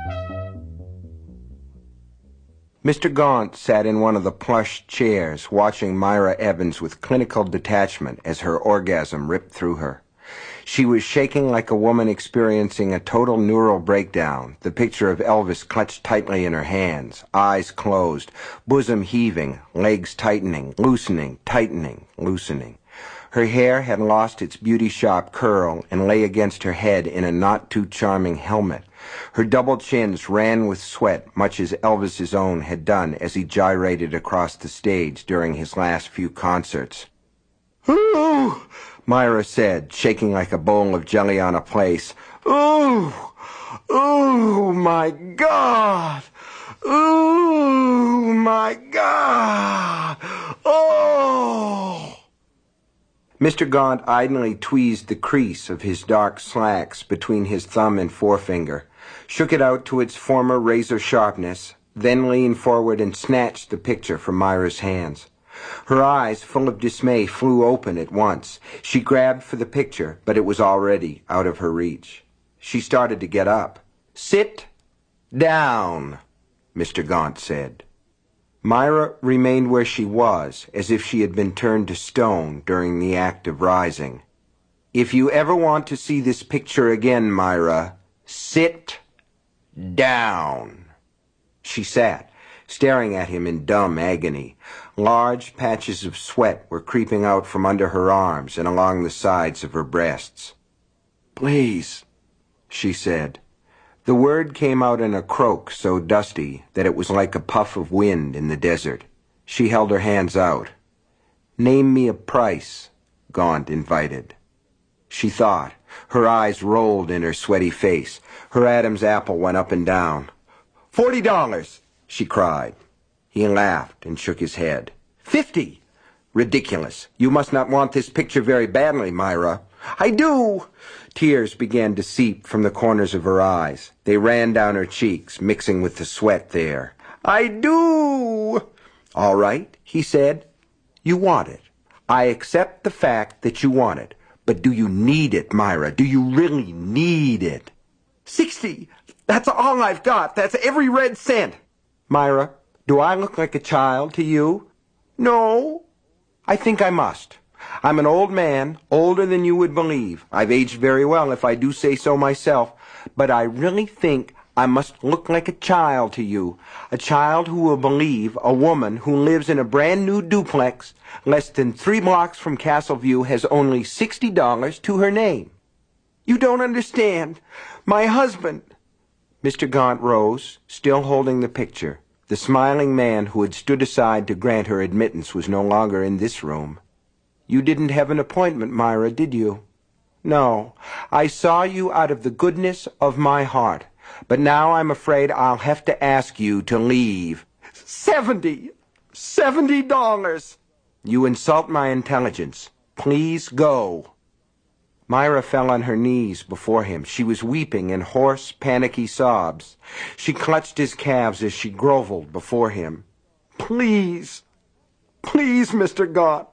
Mister Gaunt sat in one of the plush chairs, watching Myra Evans with clinical detachment as her orgasm ripped through her. She was shaking like a woman experiencing a total neural breakdown, the picture of Elvis clutched tightly in her hands, eyes closed, bosom heaving, legs tightening, loosening, tightening, loosening. Her hair had lost its beauty shop curl and lay against her head in a not-too-charming helmet. Her double chins ran with sweat, much as Elvis's own had done as he gyrated across the stage during his last few concerts. "Ooh!" Myra said, shaking like a bowl of jelly on a place. "Ooh! Ooh, my God! Ooh, my God! Oh!" Mister Gaunt idly tweezed the crease of his dark slacks between his thumb and forefinger, shook it out to its former razor sharpness, then leaned forward and snatched the picture from Myra's hands. Her eyes, full of dismay, flew open at once. She grabbed for the picture, but it was already out of her reach. She started to get up. "Sit down," Mister Gaunt said. Myra remained where she was, as if she had been turned to stone during the act of rising. "If you ever want to see this picture again, Myra, sit down." She sat, staring at him in dumb agony. Large patches of sweat were creeping out from under her arms and along the sides of her breasts. "Please," she said. The word came out in a croak so dusty that it was like a puff of wind in the desert. She held her hands out. "Name me a price," Gaunt invited. She thought. Her eyes rolled in her sweaty face. Her Adam's apple went up and down. Forty dollars, she cried. He laughed and shook his head. Fifty! Ridiculous. You must not want this picture very badly, Myra. I do! Tears began to seep from the corners of her eyes. They ran down her cheeks, mixing with the sweat there. I do! All right, he said. You want it. I accept the fact that you want it. But do you need it, Myra? Do you really need it? Sixty! That's all I've got. That's every red cent. Myra, do I look like a child to you? No. I think I must. I'm an old man, older than you would believe. I've aged very well, if I do say so myself. But I really think I must look like a child to you, a child who will believe a woman who lives in a brand-new duplex less than three blocks from Castleview has only sixty dollars to her name. You don't understand. My husband... Mister Gaunt rose, still holding the picture. The smiling man who had stood aside to grant her admittance was no longer in this room. You didn't have an appointment, Myra, did you? No. I saw you out of the goodness of my heart. But now I'm afraid I'll have to ask you to leave. Seventy! Seventy dollars! You insult my intelligence. Please go. Myra fell on her knees before him. She was weeping in hoarse, panicky sobs. She clutched his calves as she groveled before him. Please, please, Mister Gaunt.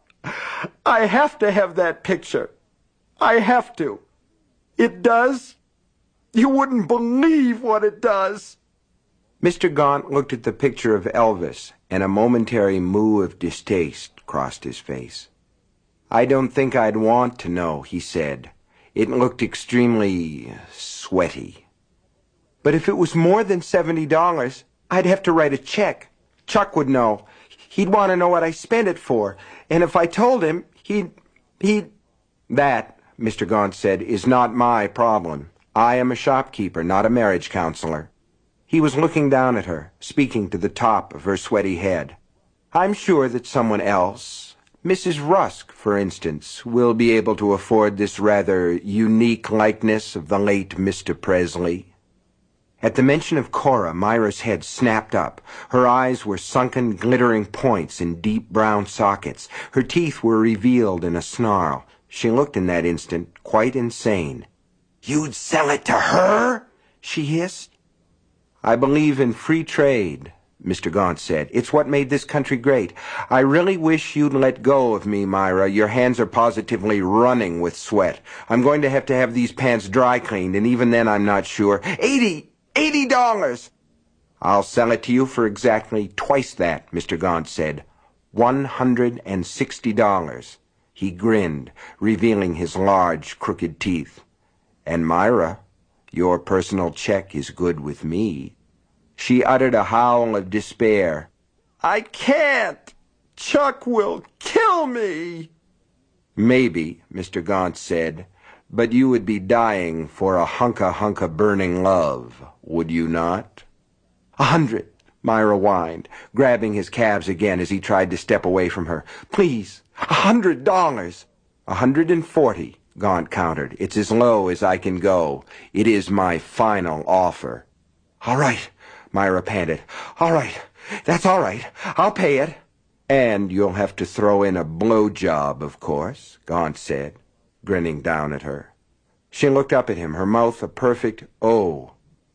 I have to have that picture. I have to. It does. You wouldn't believe what it does. Mister Gaunt looked at the picture of Elvis, and a momentary moue of distaste crossed his face. I don't think I'd want to know, he said. It looked extremely sweaty. But if it was more than seventy dollars, I'd have to write a check. Chuck would know. He'd want to know what I spent it for. And if I told him, he'd... he'd... That, Mister Gaunt said, is not my problem. I am a shopkeeper, not a marriage counselor. He was looking down at her, speaking to the top of her sweaty head. "I'm sure that someone else, Missus Rusk, for instance, will be able to afford this rather unique likeness of the late Mister Presley." At the mention of Cora, Myra's head snapped up. Her eyes were sunken, glittering points in deep brown sockets. Her teeth were revealed in a snarl. She looked in that instant quite insane. "You'd sell it to her?" she hissed. "I believe in free trade," Mister Gaunt said. "It's what made this country great. I really wish you'd let go of me, Myra. Your hands are positively running with sweat. I'm going to have to have these pants dry cleaned, and even then I'm not sure. Eighty! Eighty dollars! "I'll sell it to you for exactly twice that," Mister Gaunt said. One hundred and sixty dollars. He grinned, revealing his large, crooked teeth. "And Myra, your personal check is good with me." She uttered a howl of despair. "I can't! Chuck will kill me!" "Maybe," Mister Gaunt said, "but you would be dying for a hunka-hunka burning love, would you not?" "A hundred," Myra whined, grabbing his calves again as he tried to step away from her. "Please, a hundred dollars." "A hundred and forty," Gaunt countered. "It's as low as I can go. It is my final offer." "All right," Myra panted. "All right. That's all right. I'll pay it." "And you'll have to throw in a blowjob, of course," Gaunt said, grinning down at her. She looked up at him, her mouth a perfect O.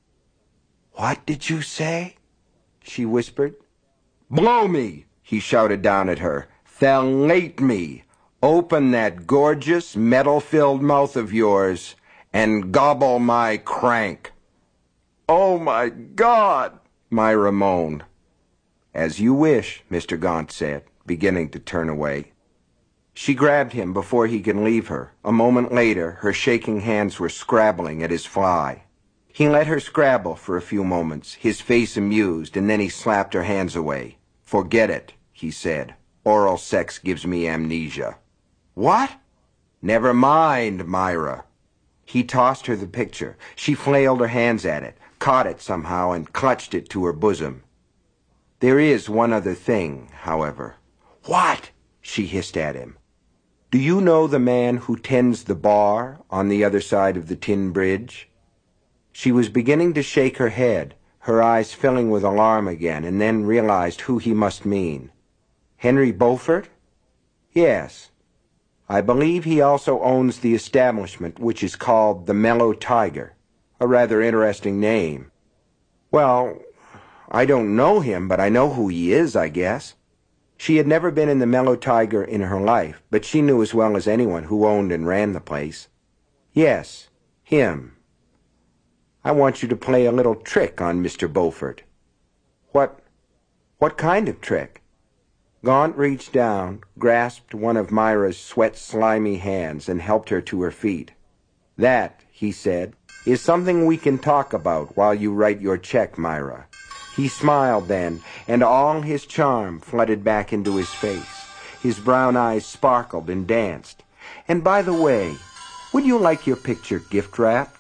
"What did you say?" she whispered. "Blow me!" he shouted down at her. "Fellate me! Open that gorgeous, metal-filled mouth of yours and gobble my crank." "Oh, my God!" Myra moaned. "As you wish," Mister Gaunt said, beginning to turn away. She grabbed him before he could leave her. A moment later, her shaking hands were scrabbling at his fly. He let her scrabble for a few moments, his face amused, and then he slapped her hands away. "Forget it," he said. "Oral sex gives me amnesia." "What?" "Never mind, Myra." He tossed her the picture. She flailed her hands at it, caught it somehow, and clutched it to her bosom. "There is one other thing, however." "What?" she hissed at him. "Do you know the man who tends the bar on the other side of the tin bridge?" She was beginning to shake her head, her eyes filling with alarm again, and then realized who he must mean. "Henry Beaufort?" "Yes. I believe he also owns the establishment which is called the Mellow Tiger. A rather interesting name." "Well, I don't know him, but I know who he is, I guess." She had never been in the Mellow Tiger in her life, but she knew as well as anyone who owned and ran the place. "Yes, him. I want you to play a little trick on Mister Beaufort." "What, what kind of trick?" Gaunt reached down, grasped one of Myra's sweat-slimy hands, and helped her to her feet. "That," he said, "is something we can talk about while you write your check, Myra." He smiled then, and all his charm flooded back into his face. His brown eyes sparkled and danced. "And by the way, would you like your picture gift-wrapped?"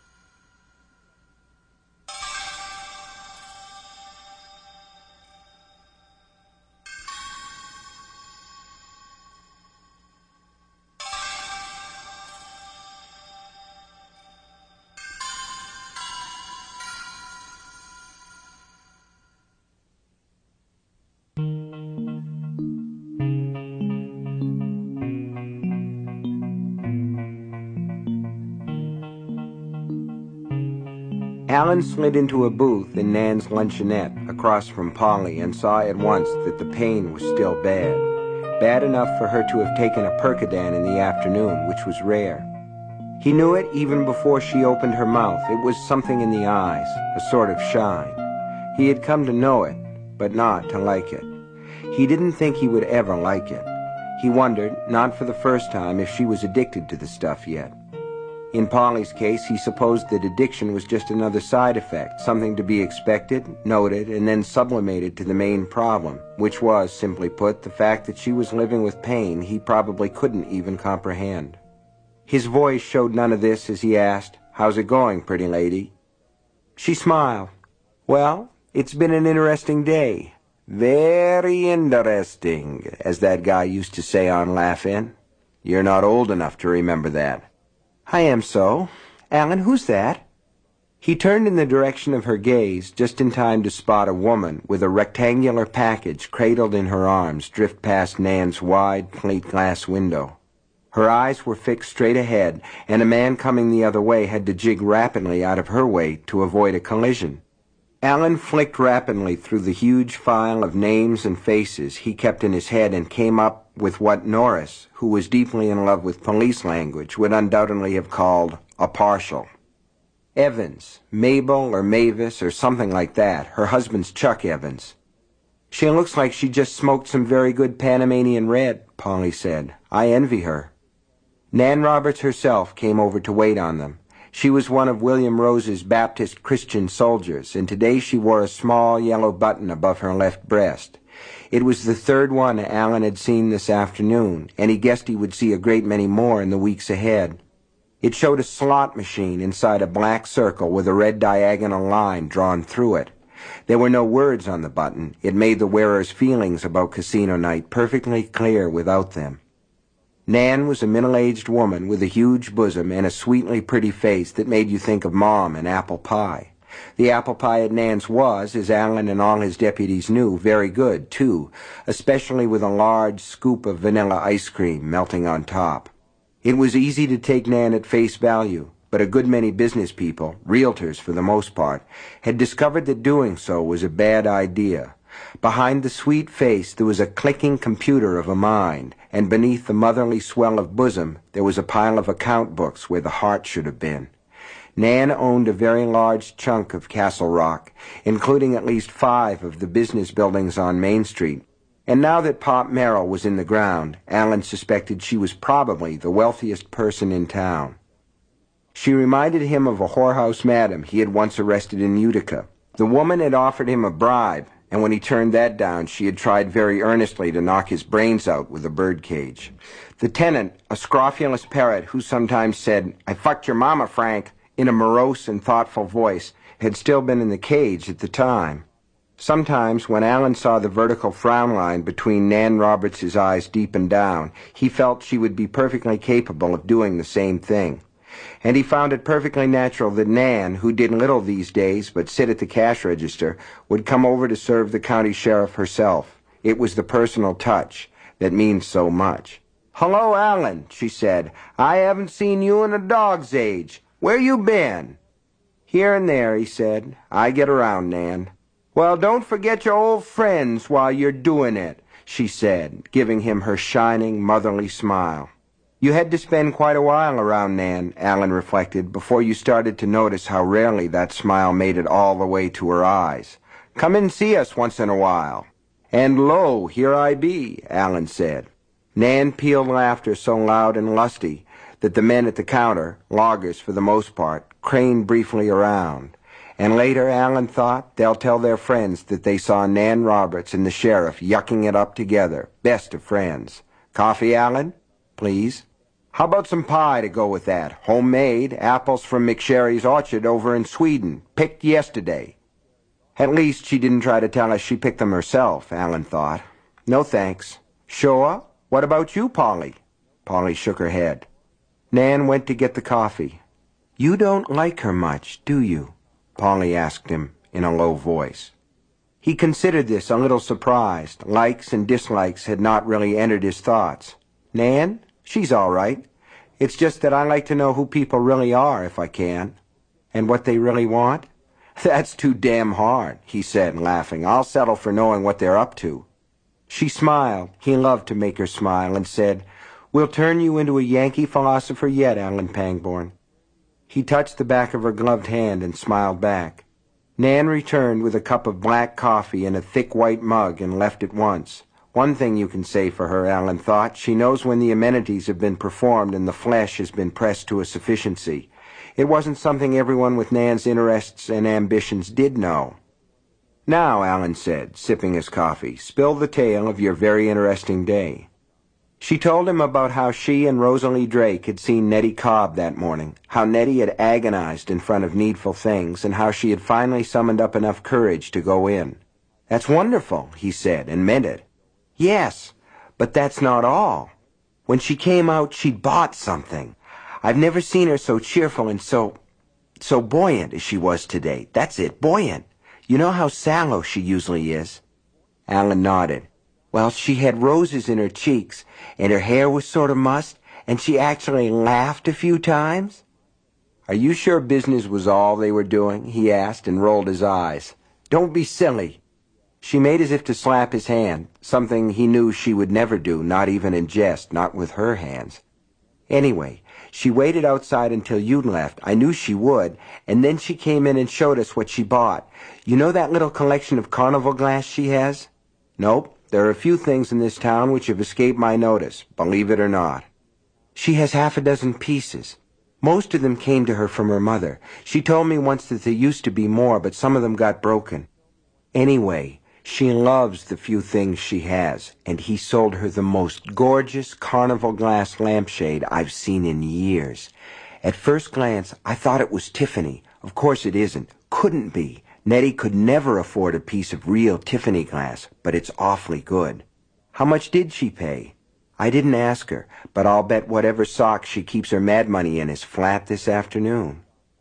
Alan slid into a booth in Nan's luncheonette across from Polly and saw at once that the pain was still bad. Bad enough for her to have taken a Percodan in the afternoon, which was rare. He knew it even before she opened her mouth. It was something in the eyes, a sort of shine. He had come to know it, but not to like it. He didn't think he would ever like it. He wondered, not for the first time, if she was addicted to the stuff yet. In Polly's case, he supposed that addiction was just another side effect, something to be expected, noted, and then sublimated to the main problem, which was, simply put, the fact that she was living with pain he probably couldn't even comprehend. His voice showed none of this as he asked, "How's it going, pretty lady?" She smiled. Well, it's been an interesting day. Very interesting, as that guy used to say on Laugh-In. You're not old enough to remember that. I am so. Alan, who's that? He turned in the direction of her gaze just in time to spot a woman with a rectangular package cradled in her arms drift past Nan's wide plate-glass window. Her eyes were fixed straight ahead, and a man coming the other way had to jig rapidly out of her way to avoid a collision. Alan flicked rapidly through the huge file of names and faces he kept in his head and came up with what Norris, who was deeply in love with police language, would undoubtedly have called a partial. Evans, Mabel or Mavis or something like that. Her husband's Chuck Evans. She looks like she just smoked some very good Panamanian red, Polly said. I envy her. Nan Roberts herself came over to wait on them. She was one of William Rose's Baptist Christian soldiers, and today she wore a small yellow button above her left breast. It was the third one Alan had seen this afternoon, and he guessed he would see a great many more in the weeks ahead. It showed a slot machine inside a black circle with a red diagonal line drawn through it. There were no words on the button. It made the wearer's feelings about casino night perfectly clear without them. Nan was a middle-aged woman with a huge bosom and a sweetly pretty face that made you think of Mom and apple pie. The apple pie at Nan's was, as Alan and all his deputies knew, very good, too, especially with a large scoop of vanilla ice cream melting on top. It was easy to take Nan at face value, but a good many business people, realtors for the most part, had discovered that doing so was a bad idea. Behind the sweet face there was a clicking computer of a mind, and beneath the motherly swell of bosom there was a pile of account books where the heart should have been. Nan owned a very large chunk of Castle Rock, including at least five of the business buildings on Main Street, and now that Pop Merrill was in the ground, Alan suspected she was probably the wealthiest person in town. She reminded him of a whorehouse madam he had once arrested in Utica. The woman had offered him a bribe, and when he turned that down, she had tried very earnestly to knock his brains out with a birdcage. The tenant, a scrofulous parrot who sometimes said, "I fucked your mama, Frank," in a morose and thoughtful voice, had still been in the cage at the time. Sometimes, when Alan saw the vertical frown line between Nan Roberts' eyes deepen down, he felt she would be perfectly capable of doing the same thing. And he found it perfectly natural that Nan, who did little these days but sit at the cash register, would come over to serve the county sheriff herself. It was the personal touch that means so much. "Hello, Alan," she said. "I haven't seen you in a dog's age. Where you been?" "Here and there," he said. "I get around, Nan." "Well, don't forget your old friends while you're doing it," she said, giving him her shining, motherly smile. You had to spend quite a while around Nan, Alan reflected, before you started to notice how rarely that smile made it all the way to her eyes. "Come and see us once in a while." "And lo, here I be," Alan said. Nan pealed laughter so loud and lusty that the men at the counter, loggers for the most part, craned briefly around. And later, Alan thought, they'll tell their friends that they saw Nan Roberts and the sheriff yucking it up together, best of friends. "Coffee, Alan? Please." "How about some pie to go with that? Homemade, apples from McSherry's orchard over in Sweden, picked yesterday." At least she didn't try to tell us she picked them herself, Alan thought. "No thanks." "Sure? What about you, Polly?" Polly shook her head. Nan went to get the coffee. "You don't like her much, do you?" Polly asked him in a low voice. He considered this a little surprised. Likes and dislikes had not really entered his thoughts. "Nan? She's all right. It's just that I like to know who people really are, if I can. And what they really want." "That's too damn hard," he said, laughing. "I'll settle for knowing what they're up to." She smiled. He loved to make her smile, and said, "We'll turn you into a Yankee philosopher yet, Alan Pangborn." He touched the back of her gloved hand and smiled back. Nan returned with a cup of black coffee in a thick white mug and left at once. One thing you can say for her, Alan thought. She knows when the amenities have been performed and the flesh has been pressed to a sufficiency. It wasn't something everyone with Nan's interests and ambitions did know. "Now," Alan said, sipping his coffee, "spill the tale of your very interesting day." She told him about how she and Rosalie Drake had seen Nettie Cobb that morning, how Nettie had agonized in front of Needful Things, and how she had finally summoned up enough courage to go in. "That's wonderful," he said, and meant it. "Yes, but that's not all. When she came out, she'd bought something. I've never seen her so cheerful and so, so buoyant as she was today. That's it, buoyant. You know how sallow she usually is?" Alan nodded. "Well, she had roses in her cheeks, and her hair was sort of mussed, and she actually laughed a few times." "Are you sure business was all they were doing?" he asked, and rolled his eyes. "Don't be silly." She made as if to slap his hand, something he knew she would never do, not even in jest, not with her hands. "Anyway, she waited outside until you'd left. I knew she would, and then she came in and showed us what she bought. You know that little collection of carnival glass she has?" "Nope. There are a few things in this town which have escaped my notice, believe it or not." "She has half a dozen pieces. Most of them came to her from her mother. She told me once that there used to be more, but some of them got broken. Anyway, she loves the few things she has, and he sold her the most gorgeous carnival glass lampshade I've seen in years. At first glance, I thought it was Tiffany. Of course it isn't. Couldn't be. Nettie could never afford a piece of real Tiffany glass, but it's awfully good." "How much did she pay?" "I didn't ask her, but I'll bet whatever sock she keeps her mad money in is flat this afternoon."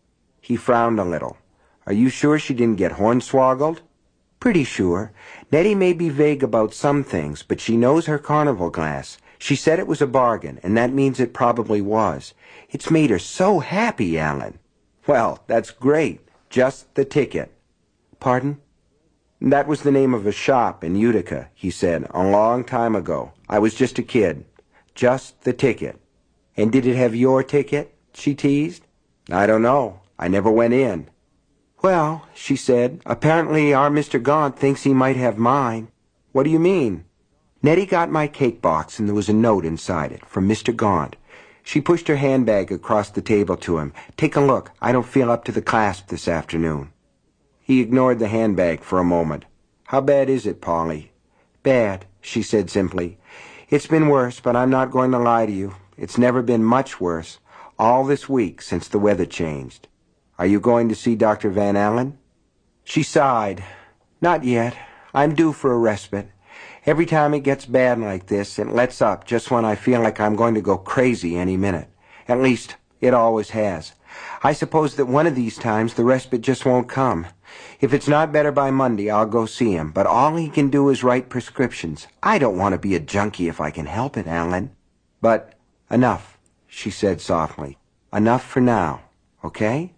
He frowned a little. "Are you sure she didn't get hornswoggled?" "Pretty sure. Nettie may be vague about some things, but she knows her carnival glass. She said it was a bargain, and that means it probably was. It's made her so happy, Alan." "Well, that's great. Just the ticket." "Pardon?" "That was the name of a shop in Utica," he said, "a long time ago. I was just a kid. Just the ticket." "And did it have your ticket?" she teased. "I don't know. I never went in." "Well," she said, "apparently our Mister Gaunt thinks he might have mine." "What do you mean?" "Nettie got my cake box, and there was a note inside it, from Mister Gaunt." She pushed her handbag across the table to him. "Take a look. I don't feel up to the clasp this afternoon." He ignored the handbag for a moment. "How bad is it, Polly?" "Bad," she said simply. "It's been worse, but I'm not going to lie to you. It's never been much worse. All this week since the weather changed." "Are you going to see Doctor Van Allen?" She sighed. "Not yet. I'm due for a respite. Every time it gets bad like this, it lets up just when I feel like I'm going to go crazy any minute. At least, it always has. I suppose that one of these times the respite just won't come. If it's not better by Monday, I'll go see him, but all he can do is write prescriptions. I don't want to be a junkie if I can help it, Alan." "But enough," she said softly. "Enough for now, okay?"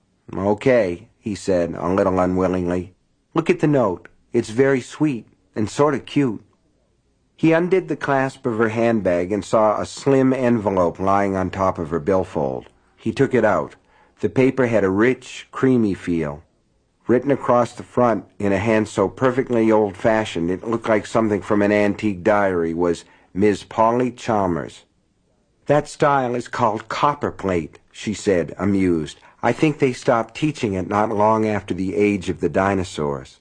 "Okay," he said, a little unwillingly. "Look at the note. It's very sweet and sort of cute." He undid the clasp of her handbag and saw a slim envelope lying on top of her billfold. He took it out. The paper had a rich, creamy feel. Written across the front in a hand so perfectly old-fashioned it looked like something from an antique diary was Miss Polly Chalmers. "That style is called copperplate," she said, amused. "I think they stopped teaching it not long after the age of the dinosaurs."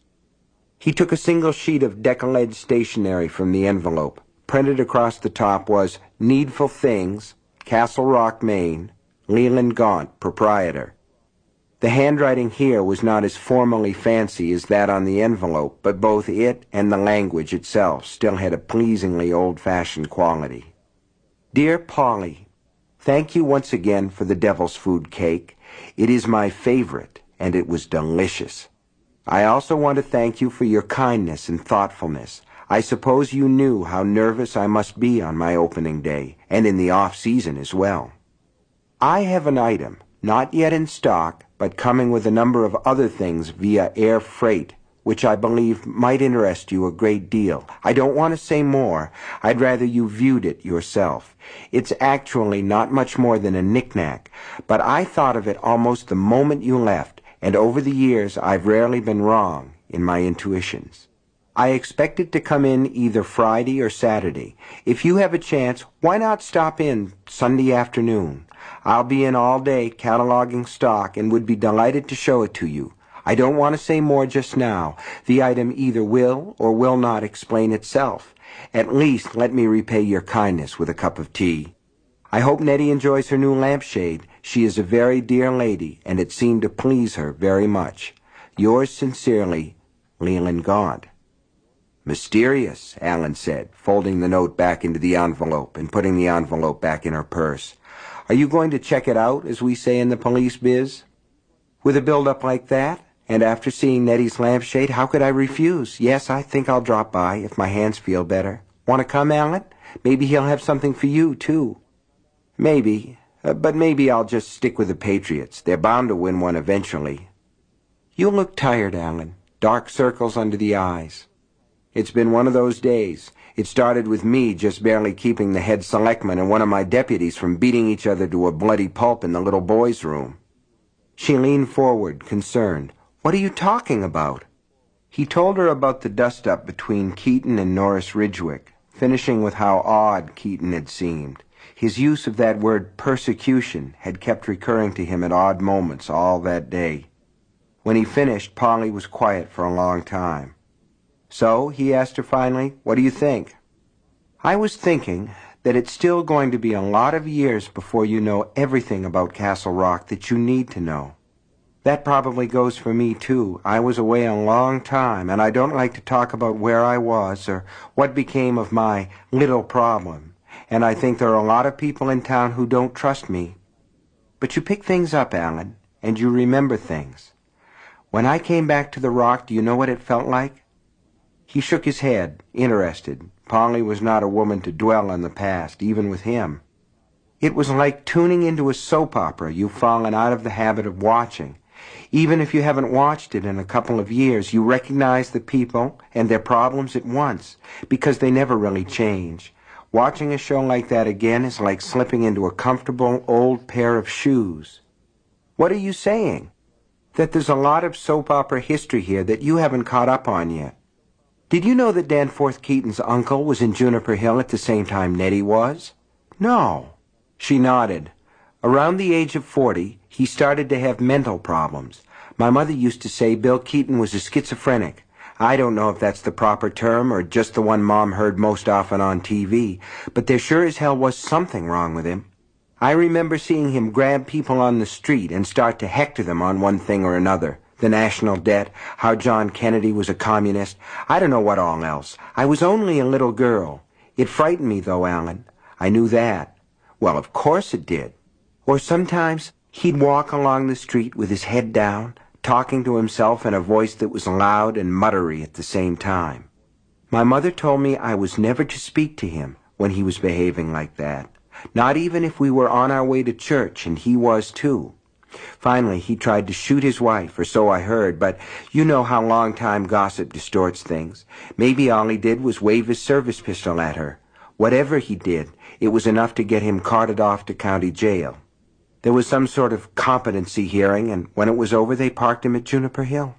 He took a single sheet of Decollete stationery from the envelope. Printed across the top was "Needful Things, Castle Rock, Maine, Leland Gaunt, Proprietor." The handwriting here was not as formally fancy as that on the envelope, but both it and the language itself still had a pleasingly old-fashioned quality. "Dear Polly, thank you once again for the devil's food cake. It is my favorite, and it was delicious. I also want to thank you for your kindness and thoughtfulness. I suppose you knew how nervous I must be on my opening day, and in the off-season as well. I have an item, not yet in stock, but coming with a number of other things via air freight, which I believe might interest you a great deal. I don't want to say more. I'd rather you viewed it yourself. It's actually not much more than a knick-knack, but I thought of it almost the moment you left, and over the years I've rarely been wrong in my intuitions. I expect it to come in either Friday or Saturday. If you have a chance, why not stop in Sunday afternoon? I'll be in all day cataloging stock and would be delighted to show it to you. I don't want to say more just now. The item either will or will not explain itself, At least let me repay your kindness with a cup of tea. I hope Nettie enjoys her new lampshade. She is a very dear lady, and it seemed to please her very much. Yours sincerely, Leland Gaunt. Mysterious, Alan said, folding the note back into the envelope and putting the envelope back in her purse. Are you going to check it out, as we say in the police biz? With a build-up like that, and after seeing Nettie's lampshade, how could I refuse? Yes, I think I'll drop by if my hands feel better. Want to come, Alan? Maybe he'll have something for you, too. Maybe, uh, but maybe I'll just stick with the Patriots. They're bound to win one eventually. You look tired, Alan. Dark circles under the eyes. It's been one of those days. It started with me just barely keeping the head selectman and one of my deputies from beating each other to a bloody pulp in the little boy's room. She leaned forward, concerned. What are you talking about? He told her about the dust-up between Keaton and Norris Ridgwick, finishing with how odd Keaton had seemed. His use of that word persecution had kept recurring to him at odd moments all that day. When he finished, Polly was quiet for a long time. So, he asked her finally, what do you think? I was thinking that it's still going to be a lot of years before you know everything about Castle Rock that you need to know. That probably goes for me, too. I was away a long time, and I don't like to talk about where I was or what became of my little problem. And I think there are a lot of people in town who don't trust me. But you pick things up, Alan, and you remember things. When I came back to the Rock, do you know what it felt like? He shook his head, interested. Polly was not a woman to dwell on the past, even with him. It was like tuning into a soap opera you've fallen out of the habit of watching. Even if you haven't watched it in a couple of years, you recognize the people and their problems at once, because they never really change. Watching a show like that again is like slipping into a comfortable old pair of shoes. What are you saying? That there's a lot of soap opera history here that you haven't caught up on yet. Did you know that Danforth Keaton's uncle was in Juniper Hill at the same time Nettie was? No. She nodded. Around the age of forty, he started to have mental problems. My mother used to say Bill Keaton was a schizophrenic. I don't know if that's the proper term or just the one Mom heard most often on T V, but there sure as hell was something wrong with him. I remember seeing him grab people on the street and start to hector them on one thing or another. The national debt, how John Kennedy was a communist, I don't know what all else. I was only a little girl. It frightened me, though, Alan. I knew that. Well, of course it did. Or sometimes he'd walk along the street with his head down, talking to himself in a voice that was loud and muttery at the same time. My mother told me I was never to speak to him when he was behaving like that, not even if we were on our way to church, and he was too. Finally, he tried to shoot his wife, or so I heard, but you know how long-time gossip distorts things. Maybe all he did was wave his service pistol at her. Whatever he did, it was enough to get him carted off to county jail. There was some sort of competency hearing, and when it was over, they parked him at Juniper Hill.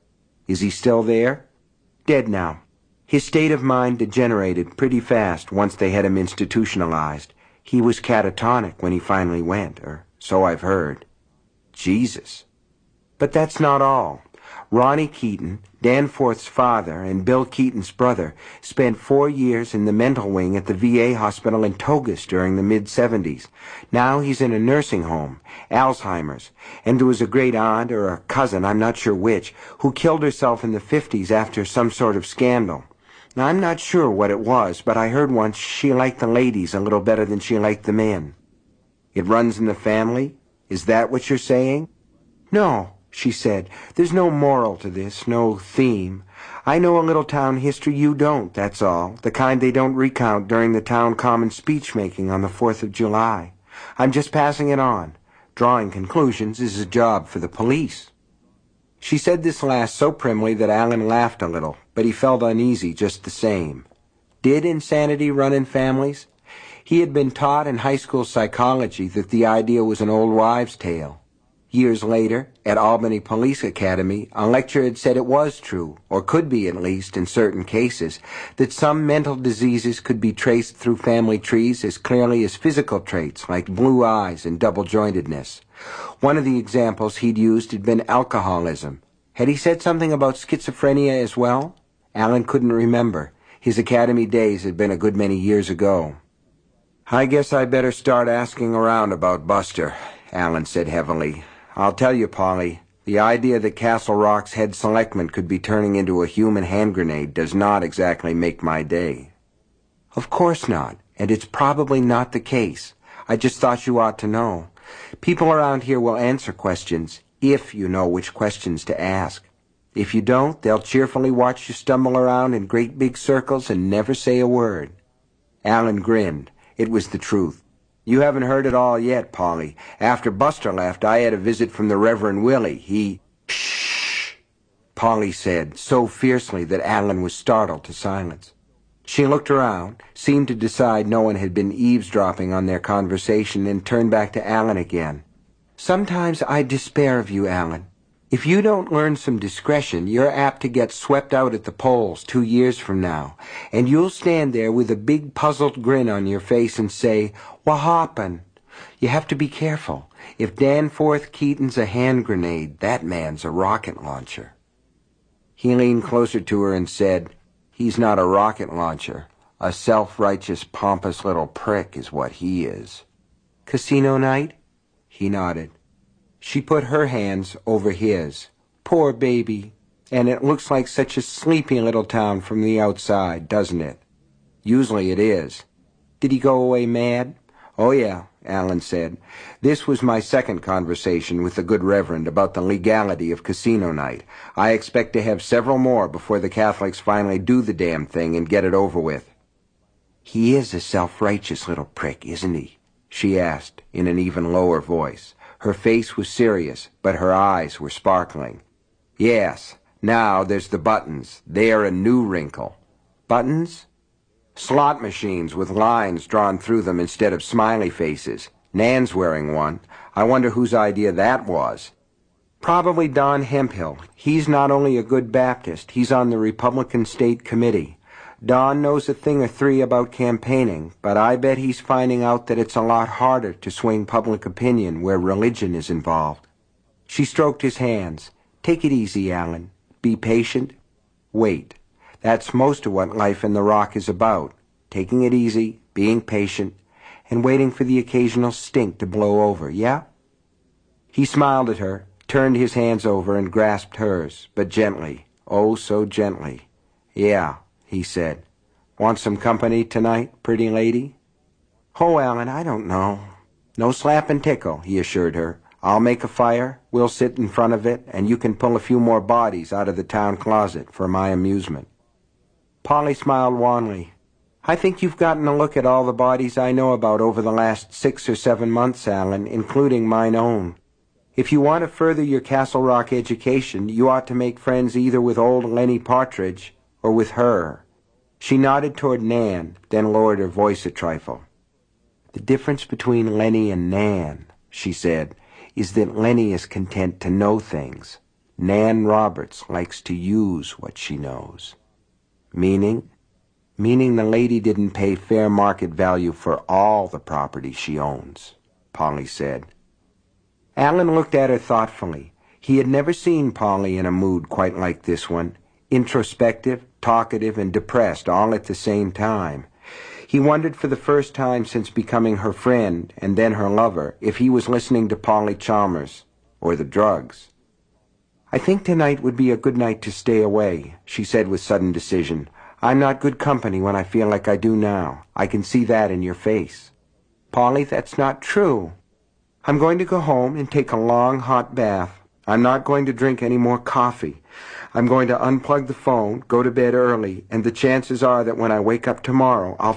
Is he still there? Dead now. His state of mind degenerated pretty fast once they had him institutionalized. He was catatonic when he finally went, or so I've heard. Jesus. But that's not all. Ronnie Keaton, Danforth's father and Bill Keaton's brother, spent four years in the mental wing at the V A hospital in Togus during the mid-seventies. Now he's in a nursing home, Alzheimer's, and there was a great aunt or a cousin, I'm not sure which, who killed herself in the fifties after some sort of scandal. Now, I'm not sure what it was, but I heard once she liked the ladies a little better than she liked the men. It runs in the family? Is that what you're saying? No, she said. There's no moral to this, no theme. I know a little town history you don't, that's all. The kind they don't recount during the town common speech-making on the fourth of July. I'm just passing it on. Drawing conclusions is a job for the police. She said this last so primly that Alan laughed a little, but he felt uneasy just the same. Did insanity run in families? He had been taught in high school psychology that the idea was an old wives' tale. Years later, at Albany Police Academy, a lecturer had said it was true, or could be at least in certain cases, that some mental diseases could be traced through family trees as clearly as physical traits like blue eyes and double-jointedness. One of the examples he'd used had been alcoholism. Had he said something about schizophrenia as well? Alan couldn't remember. His academy days had been a good many years ago. I guess I better start asking around about Buster, Alan said heavily. I'll tell you, Polly, the idea that Castle Rock's head selectman could be turning into a human hand grenade does not exactly make my day. Of course not, and it's probably not the case. I just thought you ought to know. People around here will answer questions, if you know which questions to ask. If you don't, they'll cheerfully watch you stumble around in great big circles and never say a word. Alan grinned. It was the truth. You haven't heard it all yet, Polly. After Buster left, I had a visit from the Reverend Willie. He... Shh, Polly said, so fiercely that Alan was startled to silence. She looked around, seemed to decide no one had been eavesdropping on their conversation, and turned back to Alan again. Sometimes I despair of you, Alan. If you don't learn some discretion, you're apt to get swept out at the polls two years from now, and you'll stand there with a big puzzled grin on your face and say, "What happened?" You have to be careful. If Danforth Keaton's a hand grenade, that man's a rocket launcher. He leaned closer to her and said, "He's not a rocket launcher. A self-righteous, pompous little prick is what he is." Casino night? He nodded. She put her hands over his. Poor baby. And it looks like such a sleepy little town from the outside, doesn't it? Usually it is. Did he go away mad? Oh, yeah, Alan said. This was my second conversation with the good Reverend about the legality of casino night. I expect to have several more before the Catholics finally do the damn thing and get it over with. He is a self-righteous little prick, isn't he? She asked in an even lower voice. Her face was serious, but her eyes were sparkling. Yes, now there's the buttons. They're a new wrinkle. Buttons? Slot machines with lines drawn through them instead of smiley faces. Nan's wearing one. I wonder whose idea that was. Probably Don Hemphill. He's not only a good Baptist, he's on the Republican State Committee. Don knows a thing or three about campaigning, but I bet he's finding out that it's a lot harder to swing public opinion where religion is involved. She stroked his hands. Take it easy, Alan. Be patient. Wait. That's most of what life in the Rock is about. Taking it easy, being patient, and waiting for the occasional stink to blow over, yeah? He smiled at her, turned his hands over and grasped hers, but gently, oh so gently. Yeah, he said. Want some company tonight, pretty lady? Oh, Alan, I don't know. No slap and tickle, he assured her. I'll make a fire, we'll sit in front of it, and you can pull a few more bodies out of the town closet for my amusement. Polly smiled wanly. I think you've gotten a look at all the bodies I know about over the last six or seven months, Alan, including mine own. If you want to further your Castle Rock education, you ought to make friends either with old Lenny Partridge or with her. She nodded toward Nan, then lowered her voice a trifle. The difference between Lenny and Nan, she said, is that Lenny is content to know things. Nan Roberts likes to use what she knows. Meaning? Meaning the lady didn't pay fair market value for all the property she owns, Polly said. Alan looked at her thoughtfully. He had never seen Polly in a mood quite like this one, introspective, talkative, and depressed all at the same time. He wondered for the first time since becoming her friend and then her lover if he was listening to Polly Chalmers or the drugs. I think tonight would be a good night to stay away, she said with sudden decision. I'm not good company when I feel like I do now. I can see that in your face. Polly, that's not true. I'm going to go home and take a long hot bath. I'm not going to drink any more coffee. I'm going to unplug the phone, go to bed early, and the chances are that when I wake up tomorrow, I'll